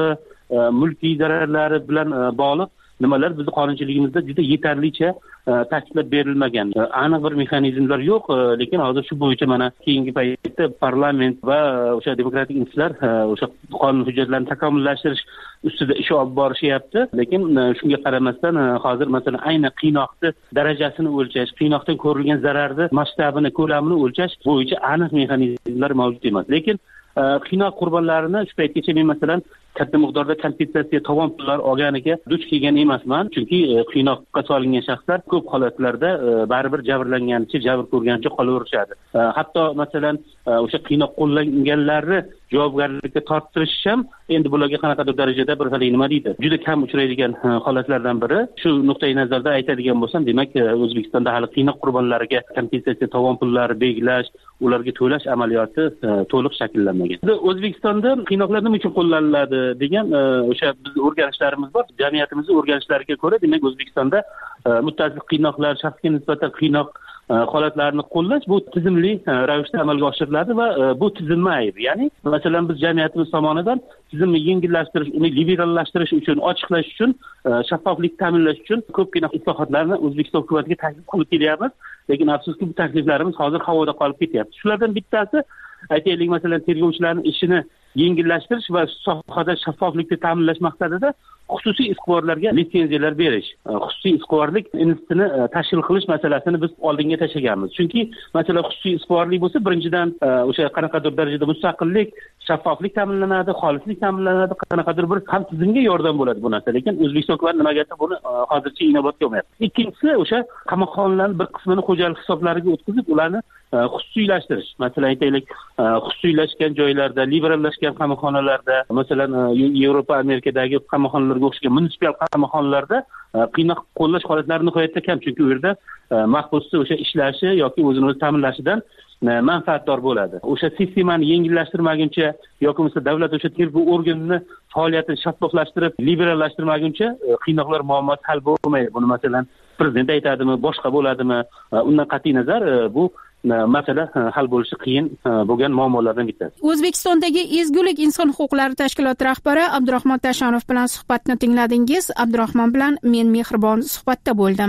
mulkiy zararlari bilan bog'liq nimalar bizni qonunchiligimizda juda yetarlicha ta'kidlab berilmagan. Aniq bir mexanizmlar yo'q, lekin hozir shu bo'yicha mana keyingi paytda parlament va o'sha demokratik institutlar o'sha qonun hujjatlarini takomillashtirish ustida ish olib borishyapti. Lekin shunga qaramasdan hozir masalan ayni qiynoqni darajasini o'lchash, qiynoqdan ko'rilgan zararni masshtabini, ko'lamini o'lchash bo'yicha aniq mexanizmlar mavjud emas. Lekin qiynoq qurbonlarini shu paytgacha men masalan katta miqdorda kompensatsiya tovon pullar olganiga duch kelgan emasman, chunki qiynoqqa solingan shaxslar ko'p holatlarda baribir jabrlanganicha, jabr ko'rganicha qolaverishadi. Hatto masalan o'sha qiynoq qo'llanganlarni javobgarlikka torttirish ham endi bularga qanaqadir darajada bir xil nima deydi, juda kam uchraydigan holatlardan biri. Shu nuqtai nazarda aytadigan bo'lsam, demak O'zbekistonda hali qiynoq qurbonlariga kompensatsiya tovon pullari belgilash, ularga to'lash amaliyoti to'liq shakllanmagan. O'zbekistonda qiynoqlar nima uchun qo'llaniladi degan o'sha biz o'rganishlarimiz bor. Jamiyatimizning o'rganishlariga ko'ra, demak O'zbekistonda muttasil qiynoqlar, shaxsga nisbatan qiynoq holatlarini qo'llash bu tizimli ravishda amalga oshiriladi va bu tizimli ayb. Ya'ni masalan biz jamiyatimiz tomonidan tizimni yengillashtirish, uni liberallashtirish uchun, ochiqlash uchun, shaffoflik ta'minlash uchun ko'pgina islohotlarni O'zbekiston hukumatiga taklif qilib kelyapmiz. Lekin afsuski bu takliflarimiz hozir havoda qolib ketyapti. Shulardan bittasi aytaylik, masalan tergovchilarning ishini yengillashtirish va sohada shaffoflikni ta'minlash maqsadida xususiy iqborlarga litsenziyalar berish, xususiy iqborlik institutini tashkil qilish masalasini biz oldinga tashlaganmiz. Chunki masalan xususiy iqborlik bo'lsa, birinchidan o'sha qanaqadir darajada mustaqillik, shaffoflik ta'minlanadi, xolislik ta'minlanadi, qanaqadir bir ham tizimga yordam bo'ladi bu narsa. Lekin O'zbekiston hukumati nimaga buni hozircha inobatga olmayapti. Ikkinchisi o'sha qamoqxonalarning bir qismini xo'jalik hisoblariga o'tkazib, ularni xususiylashtirish. Masalan aytaylik, xususiylashgan joylarda, liberallashgan qamoqxonalarda, masalan Yevropa, Amerikadagi qamoqxonalarga o'xshagan munitsipal qamoqxonalarda qiynoq qo'llash holatlari nihoyatda kam, chunki u yerda mahbusni o'sha ishlashi yoki o'zini o'zi ta'minlashidan manfaatdor bo'ladi. O'sha sistemani yengillashtirmaguncha yoki bo'lmasa davlat o'sha tergov organini faoliyatini shaffoflashtirib, liberallashtirmaguncha qiynoqlar muammosi hal bo'lmaydi. Buni masalan prezident aytadimi, boshqa bo'ladimi? Undan qat'iy nazar bu masala hal bo'lishi qiyin bo'lgan muammolardan bittasi. O'zbekistondagi Ezgulik inson huquqlari tashkiloti rahbari Abdurahmon Tashanov bilan suhbatni tingladingiz. Abdurahmon bilan men Mehribon suhbatda bo'ldim.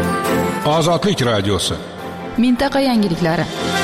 Ozodlik radiosi. Mintaqa yangiliklari.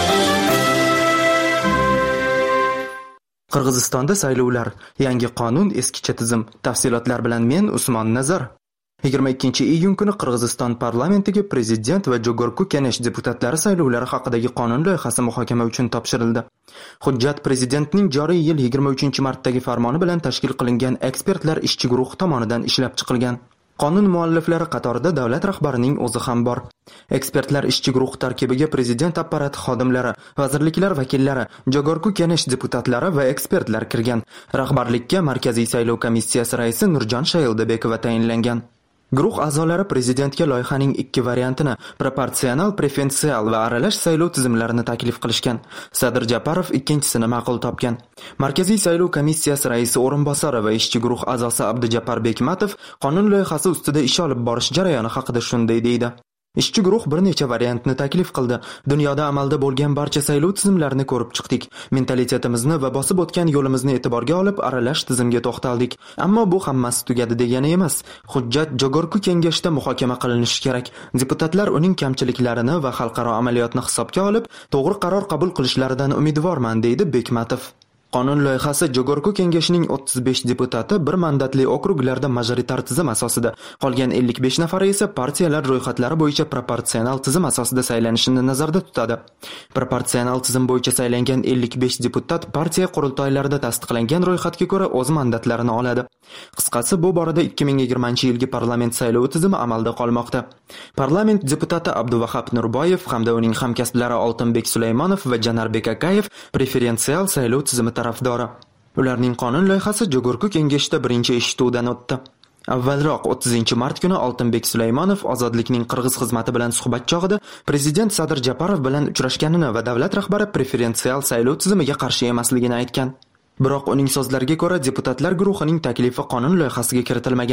Qirg'izistonda saylovlar, yangi qonun, eskicha tizim. Tafsilotlar bilan men Usmon Nazar. yigirma ikkinchi iyun kuni Qirg'iziston parlamentiga prezident va Jogorku Kenesh deputatlari saylovlari haqidagi qonun loyihasi muhokama uchun topshirildi. Hujjat prezidentning joriy yil yigirma uchinchi martdagi farmoni bilan tashkil qilingan ekspertlar ishchi guruhi tomonidan ishlab chiqilgan. Qonun mualliflari qatorida davlat rahbarining o'zi ham bor. Ekspertlar ishchi guruhi tarkibiga prezident apparati xodimlari, vazirliklar vakillari, Jogorku Kenesh deputatlari va ekspertlar kirgan. Rahbarlikka Markaziy saylov komissiyasi raisi Nurjon Shayildabekova tayinlangan. Guruh a'zolari prezidentga loyihaning ikki variantini, proporsional, preferensial va aralash saylov tizimlarini taklif qilishgan. Sadir Japarov ikkinchisini ma'qul topgan. Markaziy saylov komissiyasi raisi o'rinbosari va ishchi guruh a'zosi Abdujabbar Bekmatov qonun loyihasi ustida ish olib borish jarayoni haqida shunday deydi. Ishchi guruh bir necha variantni taklif qildi. Dunyoda amalda bo'lgan barcha saylov tizimlarini ko'rib chiqdik. Mentalitetimizni va bosib o'tgan yo'limizni e'tiborga olib aralash tizimga to'xtaldik. Ammo bu hammasi tugadi degani emas. Hujjat Jogorku kengashda muhokama qilinishi kerak. Deputatlar uning kamchiliklarini va xalqaro amaliyotni hisobga olib, to'g'ri qaror qabul qilishlaridan umidvorman, deydi Bekmatov. Qonun loyihasi Jogorku kengashining o'ttiz besh deputati bir mandatli okruglarda majoritar tizim asosida, qolgan ellik besh nafari esa partiyalar ro'yxatlari bo'yicha proporsional tizim asosida saylanishini nazarda tutadi. Proporsional tizim bo'yicha saylangan ellik besh deputat partiya qurultoylarida tasdiqlangan ro'yxatga ko'ra o'z mandatlarini oladi. Qisqasi, bu borada ikki ming yigirmanchi yilgi parlament saylovi tizimi amalda qolmoqda. Parlament deputati Abduvahab Nurboyev hamda uning hamkasblari Oltinbek Sulaymonov va Janarbek Akayev preferensial saylov tizimi tarafdori. Ularning qonun loyihasi Jogorku kengashda birinchi eshituvdan o'tdi. Avvalroq o'ttizinchi mart kuni Oltinbek Sulaymonov Ozodlikning Qirg'iz xizmati bilan suhbat chog'ida prezident Sadir Japarov bilan uchrashganini va davlat rahbari preferensial saylov tizimiga qarshi emasligini aytgan. Biroq uning so'zlariga ko'ra deputatlar guruhining taklifi qonun loyihasiga kiritilmagan.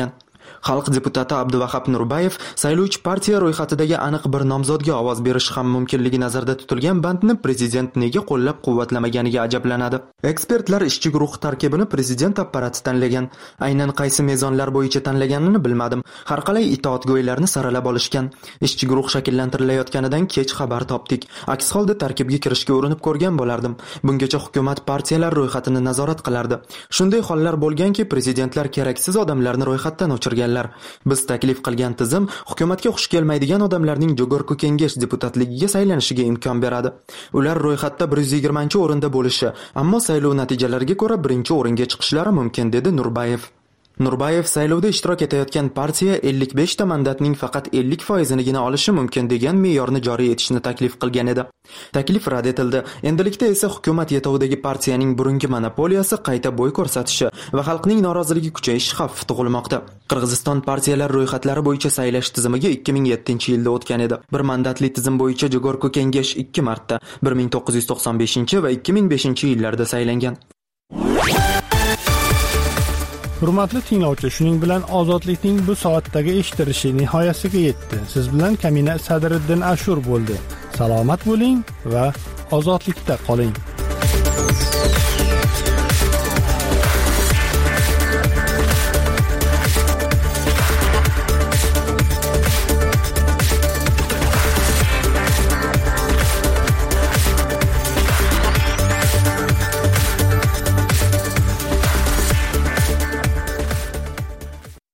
Xalq deputati Abduvahab Nurbayev saylovchi partiya ro'yxatidagi aniq bir nomzodga ovoz berishi ham mumkinligi nazarda tutilgan bandni prezident nega qo'llab-quvvatlamaganiga ajablanadi. Ekspertlar ishchi guruh tarkibini prezident apparati tanlagan. Aynan qaysi mezonlar bo'yicha tanlaganini bilmadim. Har qalay itoatgo'ylarni saralab olishgan. Ishchi guruh shakllantirilayotganidan kech xabar topdik. Aks holda tarkibga kirishga urinib ko'rgan bo'lardim. Bungacha hukumat partiyalar ro'yxatini nazorat qilardi. Shunday hollar bo'lganki, prezidentlar keraksiz odamlarni ro'yxatdan o'chirganlar. Biz taklif qilgan tizim hukumatga xush kelmaydigan odamlarning Jogorku kengash deputatligiga saylanishiga imkon beradi. Ular ro'yxatda bir yuz yigirmanchi o'rinda bo'lishi, ammo saylov natijalariga ko'ra birinchi o'ringa chiqishlari mumkin, dedi Nurbayev. Nurbayev saylovda ishtirok etayotgan partiya ellik besh ta mandatning faqat ellik foizinigina olishi mumkin degan me'yorni joriy etishni taklif qilgan edi. Taklif rad etildi. Endilikda esa hukumat yetovidagi partiyaning burungi monopoliyasi qayta bo'y ko'rsatishi va xalqning noroziligi kuchayishi xavfi tug'ilmoqda. Qirg'iziston partiyalar ro'yxatlari bo'yicha saylash tizimiga ikki ming yettinchi yilda o'tgan edi. Bir mandatli tizim bo'yicha Jogorku kengash ikki marta bir ming to'qqiz yuz to'qson beshinchi va ikki ming beshinchi yillarda saylangan. Hurmatli tinglovchi, shuning bilan ozodlikning bu soatdagi eshitilishi nihoyasiga yetdi. Siz bilan Kamina Sadriddin Ashur bo'ldi. Salomat bo'ling va ozodlikda qoling.